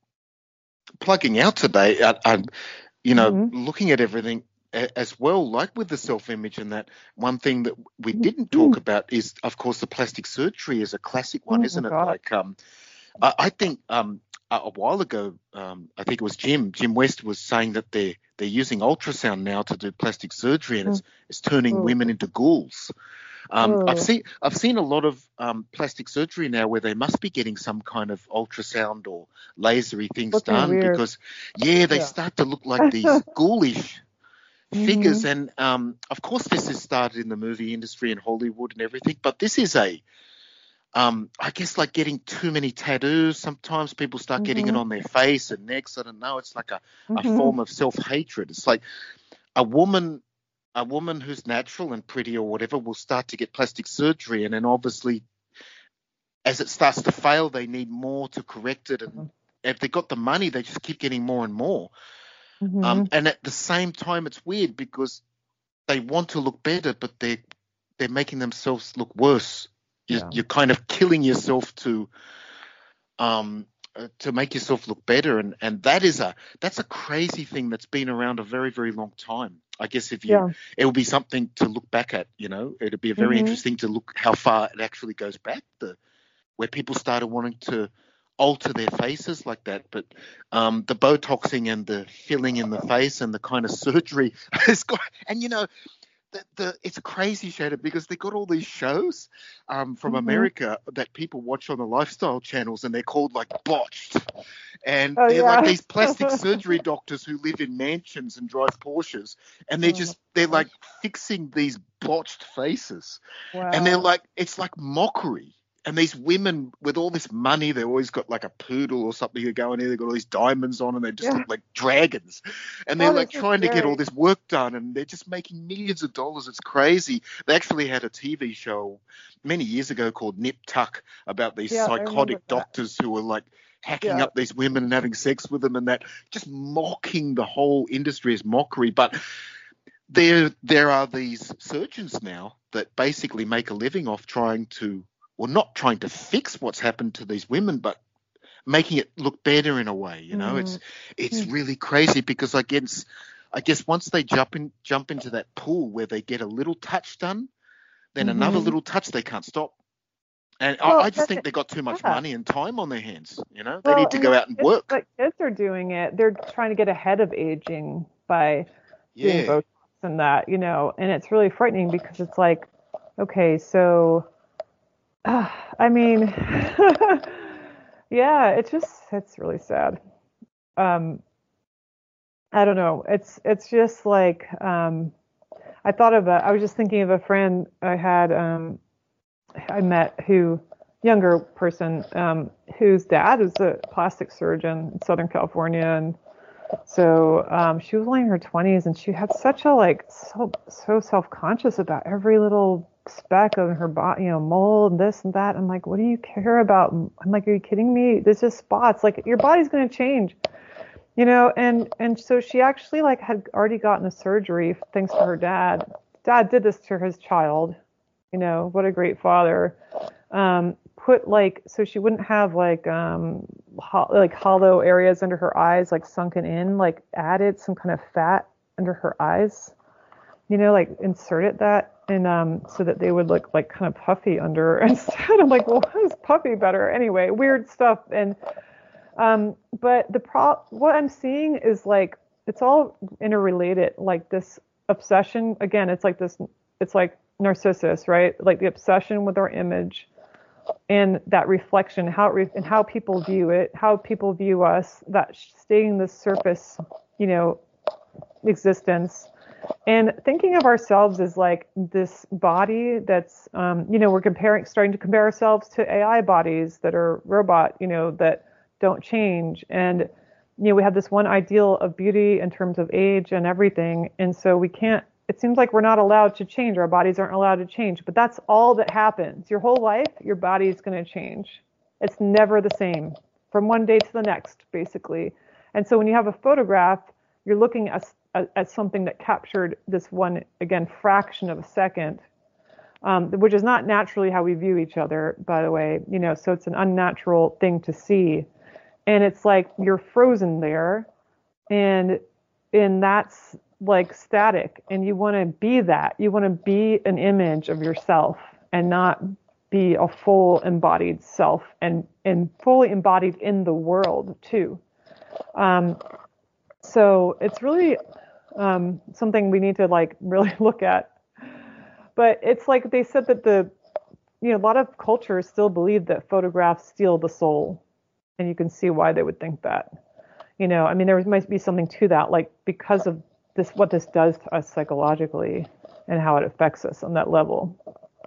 plugging out today, I, I, you know, Hmm. looking at everything a- as well, like with the self-image, and that one thing that we didn't talk Mm. about is, of course, the plastic surgery is a classic one, Oh my isn't it? God. Like, um, I, I think um, a, a while ago, um, I think it was Jim Jim West was saying that they're they're using ultrasound now to do plastic surgery, and Mm. it's it's turning Oh. women into ghouls. Um, I've Oh. seen I've seen a lot of um, plastic surgery now where they must be getting some kind of ultrasound or lasery things Looking done weird. because yeah, they Yeah. start to look like these ghoulish figures. Hmm. And um, of course, this has started in the movie industry and Hollywood and everything, but this is a um, I guess like getting too many tattoos. Sometimes people start getting it Hmm. on their face and necks. I don't know. It's like a, a Hmm. form of self hatred. It's like a woman a woman who's natural and pretty or whatever will start to get plastic surgery, and then obviously as it starts to fail they need more to correct it, and if they got the money they just keep getting more and more. Um, Hmm. and at the same time it's weird because they want to look better but they they're making themselves look worse. you're, Yeah. you're kind of killing yourself to um uh, to make yourself look better, and and that is a that's a crazy thing that's been around a very very long time. I guess if you Yeah. it will be something to look back at. You know, it'd be very Hmm. interesting to look how far it actually goes back, the where people started wanting to alter their faces like that. But um, the botoxing and the filling in the face and the kind of surgery has got, and you know, the, the it's crazy, Shadow, because they got all these shows um, from Hmm. America that people watch on the lifestyle channels, and they're called like Botched, and Oh they're like yeah. these plastic surgery doctors who live in mansions and drive Porsches, and they're Oh my just they're gosh. like fixing these botched faces, and they're Wow. like it's like mockery. And these women with all this money, they've always got like a poodle or something to go in here. They've got all these diamonds on, and they just Yeah. look like dragons. And they're Oh, they're like so trying to get all scary. this work done, and they're just making millions of dollars. It's crazy. They actually had a T V show many years ago called Nip Tuck about these Yeah, I remember psychotic that. doctors who were like hacking Yeah. up these women and having sex with them, and that just mocking the whole industry as mockery. But there there are these surgeons now that basically make a living off trying to, well, not trying to fix what's happened to these women, but making it look better in a way. You know, Mm. it's it's really crazy because I guess I guess once they jump in jump into that pool where they get a little touch done, then another Hmm. little touch they can't stop. And I, Well, I just that's think it. they got too much Yeah. money and time on their hands. You know, they Well, need to and go the out and kids, work. the kids are doing it. They're trying to get ahead of aging by doing Yeah. Botox and that, you know, and it's really frightening because it's like, okay, so, uh, I mean, yeah, it's just, it's really sad. Um, I don't know. It's it's just like um, I thought of a. I was just thinking of a friend I had. Um, I met who younger person um, whose dad was a plastic surgeon in Southern California, and so um, she was only in her twenties, and she had such a like so so self conscious about every little speck of her body, you know, mold and this and that. I'm like, what do you care about? I'm like, are you kidding me? There's just spots. Like your body's going to change, you know. And and so she actually like had already gotten a surgery thanks to her dad. Dad did this to his child. You know, what a great father. Um, put like so she wouldn't have like um ho- like hollow areas under her eyes, like sunken in, like added some kind of fat under her eyes, you know, like inserted that, and um so that they would look like kind of puffy under instead. I'm like, well, how is puffy better anyway? Weird stuff. And um but the pro what I'm seeing is like it's all interrelated, like this obsession again. It's like this, it's like Narcissus, right? Like the obsession with our image and that reflection, how it re- and how people view it, how people view us, that staying this surface, you know, existence, and thinking of ourselves as like this body that's, um, you know, we're comparing, starting to compare ourselves to A I bodies that are robot, you know, that don't change, and you know, we have this one ideal of beauty in terms of age and everything, and so we can't. It seems like we're not allowed to change. Our bodies aren't allowed to change, but that's all that happens. Your whole life, your body is going to change. It's never the same from one day to the next, basically. And so when you have a photograph, you're looking at, at something that captured this one, again, fraction of a second, um, which is not naturally how we view each other, by the way. You know, so it's an unnatural thing to see. And it's like you're frozen there, and and that's like static, and you want to be that. You want to be an image of yourself and not be a full embodied self, and and fully embodied in the world too. Um, so it's really um, something we need to like really look at. But it's like they said that the you know a lot of cultures still believe that photographs steal the soul, and you can see why they would think that. You know, I mean, there might be something to that, like because of this, what this does to us psychologically and how it affects us on that level.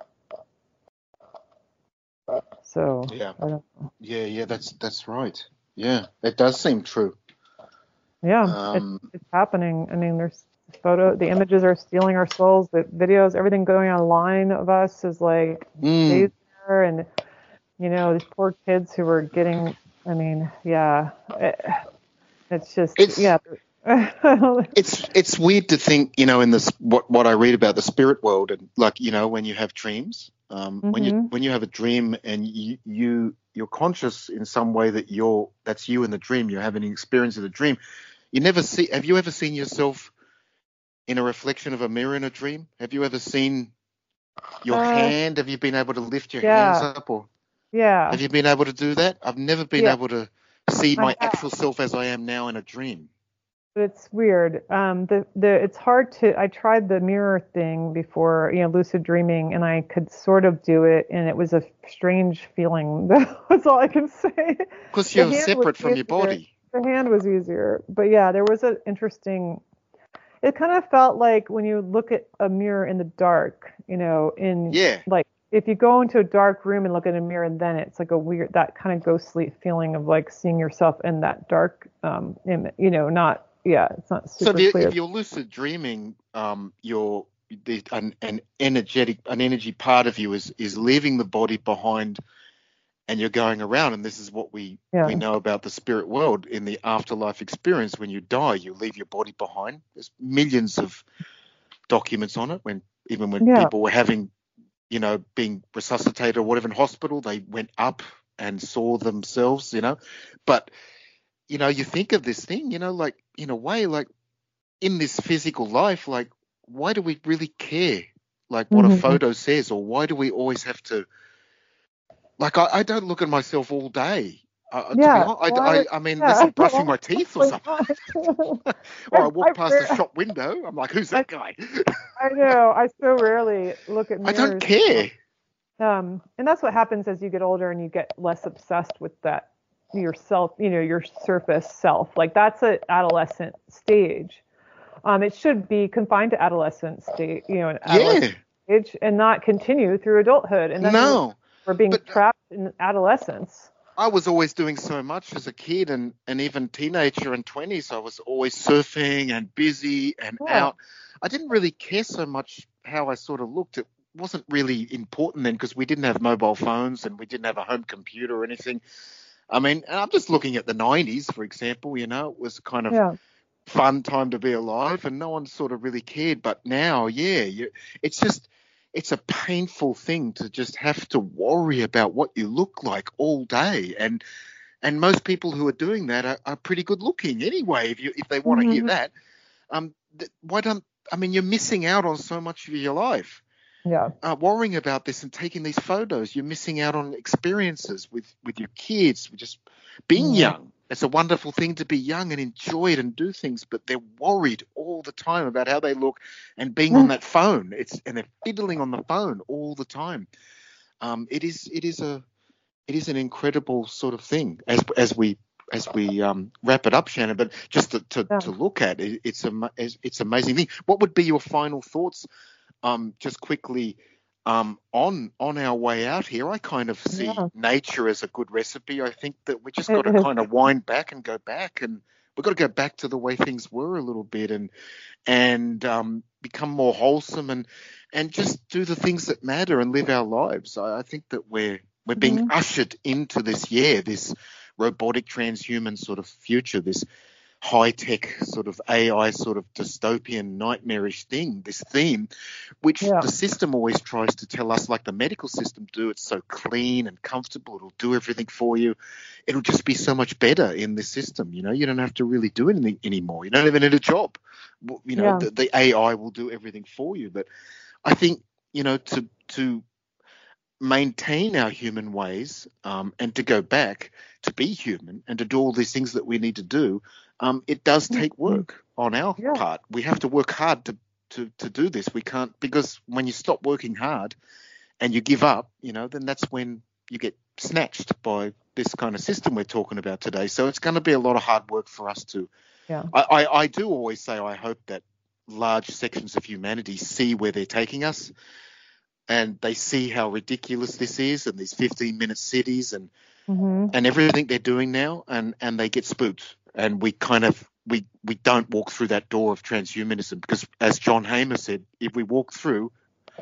So, Yeah. I don't know. Yeah, yeah, that's that's right. Yeah, it does seem true. Yeah, it's, Um, it's happening. I mean, there's photo, the images are stealing our souls, the videos, everything going online of us is like mm, stays there. And, you know, these poor kids who are getting, I mean, yeah, it, it's just, it's yeah. it's it's weird to think, you know, in this what what I read about the spirit world, and like, you know, when you have dreams, um, when you hmm when you have a dream and you you you're conscious in some way that you're that's you in the dream, you're having an experience of the dream. You never see. Have you ever seen yourself in a reflection of a mirror in a dream? Have you ever seen your Uh, hand? Have you been able to lift your hands yeah, up, or yeah, have you been able to do that? I've never been yeah. able to see I my have. actual self as I am now in a dream. It's weird. Um, the the it's hard to. I tried the mirror thing before, you know, lucid dreaming, and I could sort of do it, and it was a strange feeling. That's all I can say. Because The you're hand was separate from your easier. body. The hand was easier, but yeah, there was an interesting. It kind of felt like when you look at a mirror in the dark, you know, in Yeah. like if you go into a dark room and look at a mirror, and then it's like a weird, that kind of ghostly feeling of like seeing yourself in that dark, um, image, you know, not, yeah, it's not So if, super you, clear. if you're lucid dreaming, um, you're the, an, an energetic, an energy part of you is is leaving the body behind, and you're going around. And this is what we we Yeah. know about the spirit world in the afterlife experience. When you die, you leave your body behind. There's millions of documents on it. When even when Yeah. people were having, you know, being resuscitated or whatever in hospital, they went up and saw themselves, you know. But, you know, you think of this thing, you know, like in a way, like in this physical life, like, why do we really care? Like what a hmm photo says, or why do we always have to, like, I, I don't look at myself all day. Uh, to be Yeah. honest, I, Why I, would, I mean, unless yeah. I'm brushing my teeth or Like, something, not. or I I, I, walk past a rare- shop window, I'm like, who's I, that guy? I know. I so rarely look at I don't mirrors. care. Um, and that's what happens as you get older and you get less obsessed with that. your self, you know, your surface self. Like that's an adolescent stage. Um, it should be confined to adolescent state, you know, an Yeah. adolescent age, and not continue through adulthood. And then we're, No. we're being But trapped in adolescence. I was always doing so much as a kid and, and even teenager and twenties. I was always surfing and busy and Yeah. out. I didn't really care so much how I sort of looked. It wasn't really important then because we didn't have mobile phones and we didn't have a home computer or anything. I mean, and I'm just looking at the nineties, for example, you know, it was kind of Yeah. fun time to be alive and no one sort of really cared. But now, yeah, you, it's just, it's a painful thing to just have to worry about what you look like all day. And and most people who are doing that are, are pretty good looking anyway. If you if they want to hear Mm-hmm. that, um, th- why don't I mean you're missing out on so much of your life. Yeah. Uh, worrying about this and taking these photos, you're missing out on experiences with with your kids, with just being Yeah. young. It's a wonderful thing to be young and enjoy it and do things, but they're worried all the time about how they look and being on that phone. It's and they're fiddling on the phone all the time. Um, it is it is a it is an incredible sort of thing as as we as we um, wrap it up, Shannon. But just to to, Yeah. to look at it, it's a it's amazing thing. What would be your final thoughts? Um, just quickly um, on on our way out here, I kind of see Yeah. nature as a good recipe. I think that we just got It to is. kind of wind back and go back, and we've got to go back to the way things were a little bit, and and um, become more wholesome, and and just do the things that matter and live our lives. I, I think that we're we're being Mm-hmm. ushered into this year, this robotic transhuman sort of future, this high-tech sort of A I sort of dystopian nightmarish thing, this theme, which Yeah. the system always tries to tell us, like the medical system do. It's so clean and comfortable. It'll do everything for you. It'll just be so much better in this system. You know, you don't have to really do anything anymore. You don't even need a job. You know, Yeah. the, the A I will do everything for you. But I think, you know, to to maintain our human ways um, and to go back to be human and to do all these things that we need to do, um, it does take work on our Yeah. part. We have to work hard to, to, to do this. We can't, because when you stop working hard and you give up, you know, then that's when you get snatched by this kind of system we're talking about today. So it's going to be a lot of hard work for us to, Yeah. I, I, I do always say I hope that large sections of humanity see where they're taking us, and they see how ridiculous this is, and these fifteen minute cities and Mm-hmm. and everything they're doing now, and and they get spooked, and we kind of we we don't walk through that door of transhumanism, because as John Hamer said, if we walk through,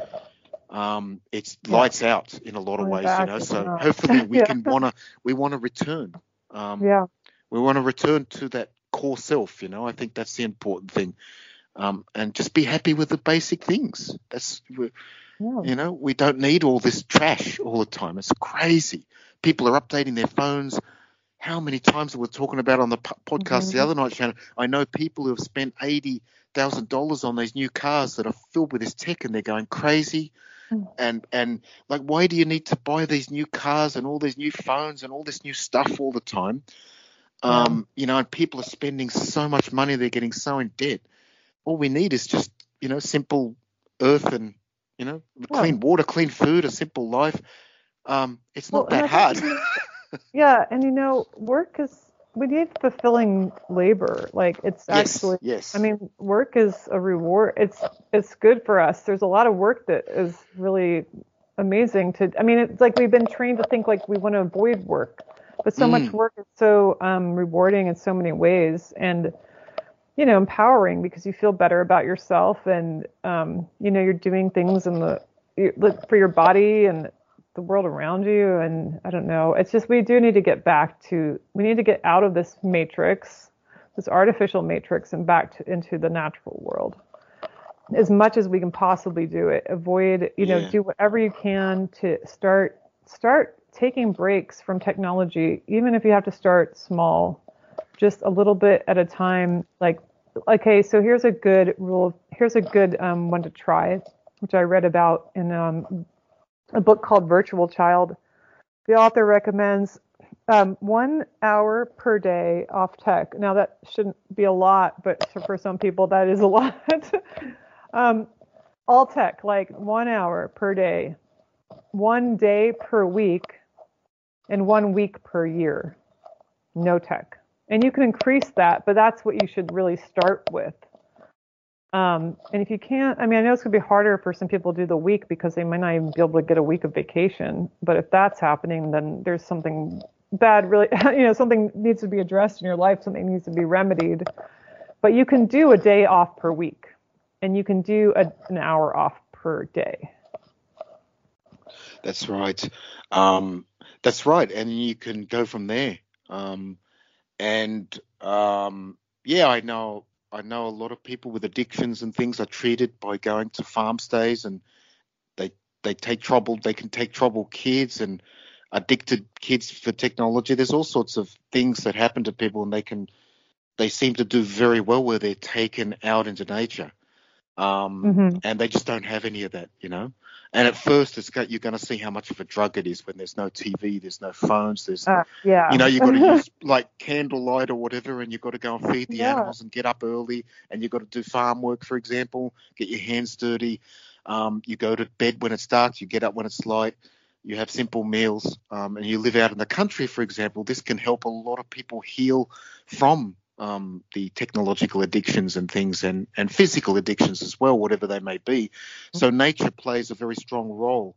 um it's Yeah. lights out in a lot of Going ways, back you know. is So not. hopefully we Yeah. can wanna we want to return um Yeah. we want to return to that core self, you know. I think that's the important thing. Um and just be happy with the basic things. That's we- Yeah. you know, we don't need all this trash all the time. It's crazy. People are updating their phones. How many times we were talking about on the po- podcast the Mm-hmm. other night, Shannon? I know people who have spent eighty thousand dollars on these new cars that are filled with this tech, and they're going crazy. And and like, why do you need to buy these new cars and all these new phones and all this new stuff all the time? Yeah. Um, you know, and people are spending so much money, they're getting so in debt. All we need is just, you know, simple earth and, you know, Yeah. clean water, clean food, a simple life. Um, it's Well, not and that I think hard. we need- yeah, and you know, work is we need fulfilling labor. Like it's Yes, actually, yes. I mean, work is a reward. It's it's good for us. There's a lot of work that is really amazing to. I mean, it's like we've been trained to think like we want to avoid work, but so much Mm, work is so um, rewarding in so many ways, and you know, empowering because you feel better about yourself, and um, you know, you're doing things in the you- look for your body and the world around you. And I don't know, it's just we do need to get back to we need to get out of this matrix, this artificial matrix, and back to, into the natural world as much as we can possibly do it. Avoid, you know, yeah. do whatever you can to start start taking breaks from technology, even if you have to start small, just a little bit at a time. Like, okay, so here's a good rule. Here's a good um, one to try, which I read about in um, a book called Virtual Child. The author recommends um, one hour per day off tech. Now that shouldn't be a lot, but for some people that is a lot. um, all tech, like one hour per day, one day per week, and one week per year. no tech. And you can increase that, but that's what you should really start with. Um, and if you can't, I mean, I know it's going to be harder for some people to do the week because they might not even be able to get a week of vacation. But if that's happening, then there's something bad, really, you know, something needs to be addressed in your life, something needs to be remedied. But you can do a day off per week, and you can do a, an hour off per day. That's right. Um, that's right. And you can go from there. Um, and um, yeah, I know. I know a lot of people with addictions and things are treated by going to farm stays, and they they take trouble. They can take troubled kids and addicted kids for technology. There's all sorts of things that happen to people, and they can they seem to do very well where they're taken out into nature, um, Mm-hmm. and they just don't have any of that, you know. And at first, it's got, you're going to see how much of a drug it is when there's no T V, there's no phones, there's Uh, yeah. you know, you've got to use like candlelight or whatever, and you've got to go and feed the Yeah. animals and get up early, and you've got to do farm work, for example, get your hands dirty. Um, you go to bed when it's dark, you get up when it's light, you have simple meals, um, and you live out in the country, for example. This can help a lot of people heal from um, the technological addictions and things, and, and physical addictions as well, whatever they may be. So nature plays a very strong role,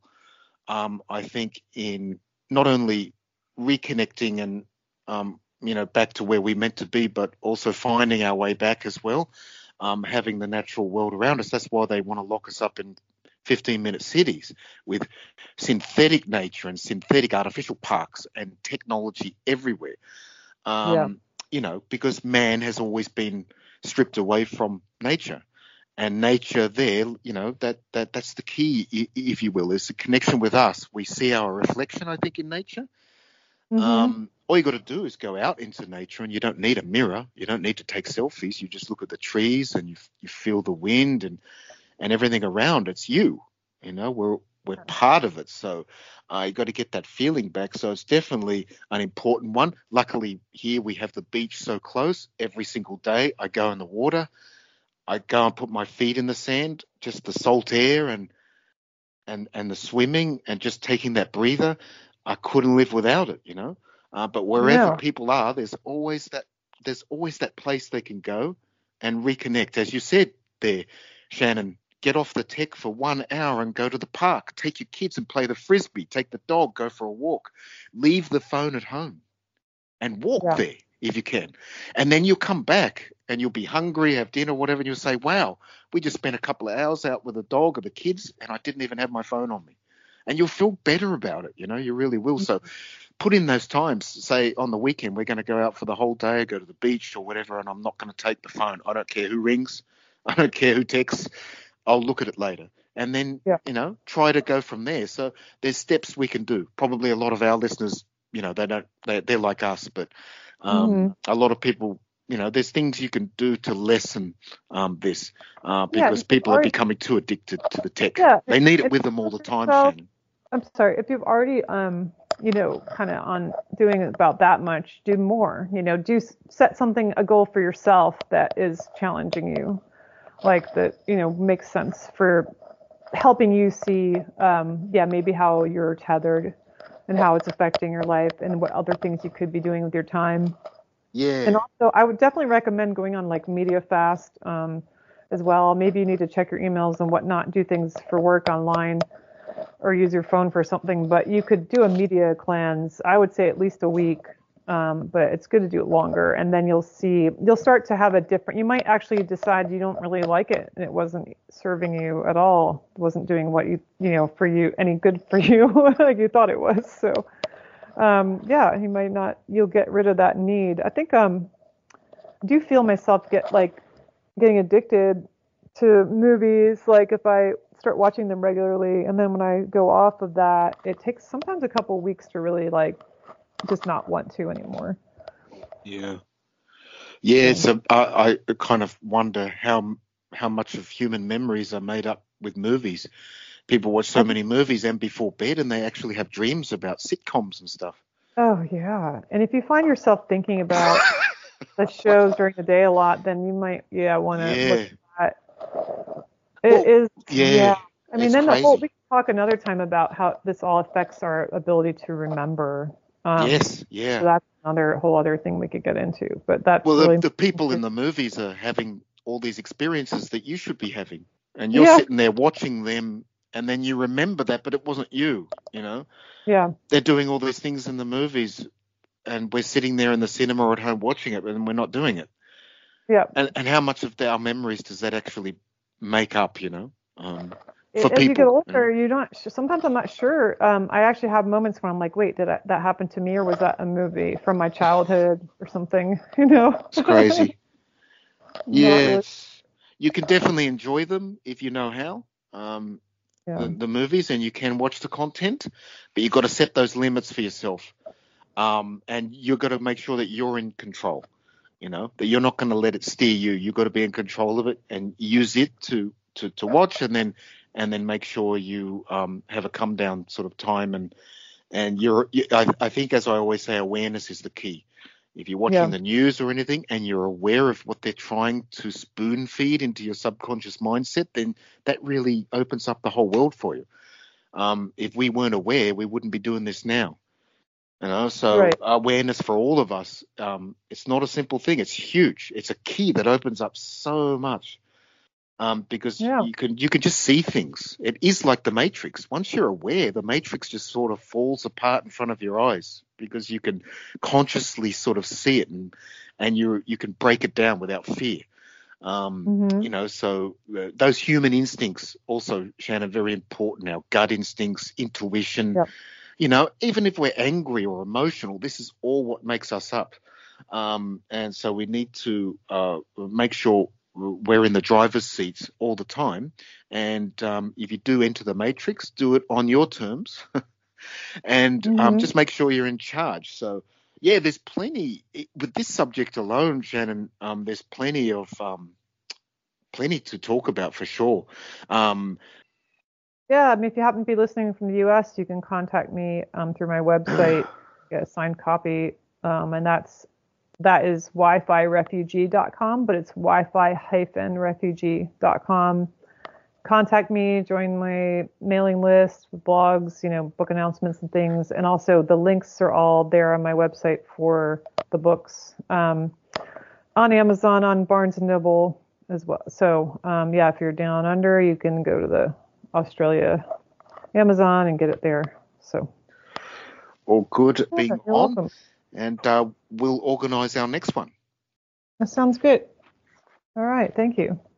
um, I think, in not only reconnecting and, um, you know, back to where we meant to be, but also finding our way back as well, um, having the natural world around us. That's why they want to lock us up in fifteen-minute cities with synthetic nature and synthetic artificial parks and technology everywhere. Um, Yeah. You know, because man has always been stripped away from nature. And nature there, you know, that, that that's the key, if you will, is the connection with us. We see our reflection, I think, in nature. Mm-hmm. Um, all you got to do is go out into nature, and you don't need a mirror. You don't need to take selfies. You just look at the trees, and you you feel the wind and, and everything around. It's you. You know, we're we're part of it. So uh, you got to get that feeling back. So it's definitely an important one. Luckily, here we have the beach so close. Every single day, I go in the water. I go and put my feet in the sand, just the salt air and and and the swimming and just taking that breather. I couldn't live without it, you know. Uh, but wherever No. people are, there's always that there's always that place they can go and reconnect. As you said there, Shannon, get off the tech for one hour and go to the park. Take your kids and play the frisbee. Take the dog, go for a walk. Leave the phone at home and walk Yeah. there if you can. And then you'll come back and you'll be hungry, have dinner, whatever, and you'll say, wow, we just spent a couple of hours out with the dog or the kids, and I didn't even have my phone on me. And you'll feel better about it, you know, you really will. So put in those times. Say on the weekend, we're going to go out for the whole day, go to the beach or whatever, and I'm not going to take the phone. I don't care who rings. I don't care who texts. I'll look at it later. And then, Yeah. you know, try to go from there. So there's steps we can do. Probably a lot of our listeners, you know, they don't, they, they're like us, but um, Mm-hmm. a lot of people, you know, there's things you can do to lessen um, this uh, Yeah, because if you've people are already, becoming too addicted to the tech. yeah, They need it if with you them all the put time, yourself, Shannon. I'm sorry, if you've already, um, you know, kind of on doing about that much, do more. You know, do set something, a goal for yourself that is challenging you, like that, you know, makes sense for helping you see, um, yeah, maybe how you're tethered and how it's affecting your life and what other things you could be doing with your time. And Yeah. also, I would definitely recommend going on like Media Fast um, as well. Maybe you need to check your emails and whatnot, do things for work online or use your phone for something. But you could do a media cleanse, I would say at least a week. Um, but it's good to do it longer. And then you'll see, you'll start to have a different, you might actually decide you don't really like it and it wasn't serving you at all. It wasn't doing what you, you know, for you, any good for you like you thought it was. So. Um, yeah, you might not, you'll get rid of that need. I think, um, I do feel myself get like getting addicted to movies. Like if I start watching them regularly and then when I go off of that, it takes sometimes a couple of weeks to really like just not want to anymore. Yeah. Yeah. So I, I kind of wonder how how much of human memories are made up with movies. People watch so many movies and before bed, and they actually have dreams about sitcoms and stuff. Oh yeah. And if you find yourself thinking about the shows during the day a lot, then you might, yeah, want to look Yeah. at it. Well, Is, yeah. yeah. I mean, It's then the whole, crazy. we can talk another time about how this all affects our ability to remember Um, Yes, so yeah. that's another whole other thing we could get into. But that's Well, the, really the people in the movies are having all these experiences that you should be having, and you're yeah, sitting there watching them, and then you remember that, but it wasn't you. You know, yeah, they're doing all these things in the movies, and we're sitting there in the cinema or at home watching it, and we're not doing it. yeah. And and how much of the, our memories does that actually make up? You know, um, for As you get people. You know? older, you're not. Sometimes I'm not sure. Um, I actually have moments when I'm like, wait, did I, that happen to me, or was that a movie from my childhood or something? You know. It's crazy. Not Yeah, really. it's you can definitely enjoy them if you know how. Um, Yeah. the, the movies, and you can watch the content, but you've got to set those limits for yourself. Um, and you've got to make sure that you're in control, you know, that you're not going to let it steer you. You've got to be in control of it and use it to, to, to watch, and then, and then make sure you um, have a come down sort of time. And, and you're, you, I, I think, as I always say, awareness is the key. If you're watching Yeah. the news or anything and you're aware of what they're trying to spoon feed into your subconscious mindset, then that really opens up the whole world for you. Um, if we weren't aware, we wouldn't be doing this now. You know, so Right. awareness for all of us, um, it's not a simple thing. It's huge. It's a key that opens up so much. Um, because Yeah. you can you can just see things. It is like the Matrix. Once you're aware, the Matrix just sort of falls apart in front of your eyes because you can consciously sort of see it, and and you you can break it down without fear. Um, Mm-hmm. you know, so uh, those human instincts also, Shannon, very important. Our gut instincts, intuition. Yeah. You know, even if we're angry or emotional, this is all what makes us up. Um, and so we need to uh, make sure we're in the driver's seat all the time. And um, if you do enter the matrix, do it on your terms, and um, Mm-hmm. just make sure you're in charge. So, yeah, there's plenty with this subject alone, Shannon. Um, there's plenty of um, plenty to talk about for sure. Um, Yeah. I mean, if you happen to be listening from the U S, you can contact me um, through my website, get a signed copy, um, and that's that is wi fi refugee dot com, but it's wi fi refugee dot com. Contact me, join my mailing list with blogs, you know, book announcements and things. And also the links are all there on my website for the books, um, on Amazon, on Barnes and Noble as well. So, um, yeah, if you're down under, you can go to the Australia Amazon and get it there. So, all good yeah, being you're on, welcome. and uh, we'll organise our next one. That sounds good. All right. Thank you.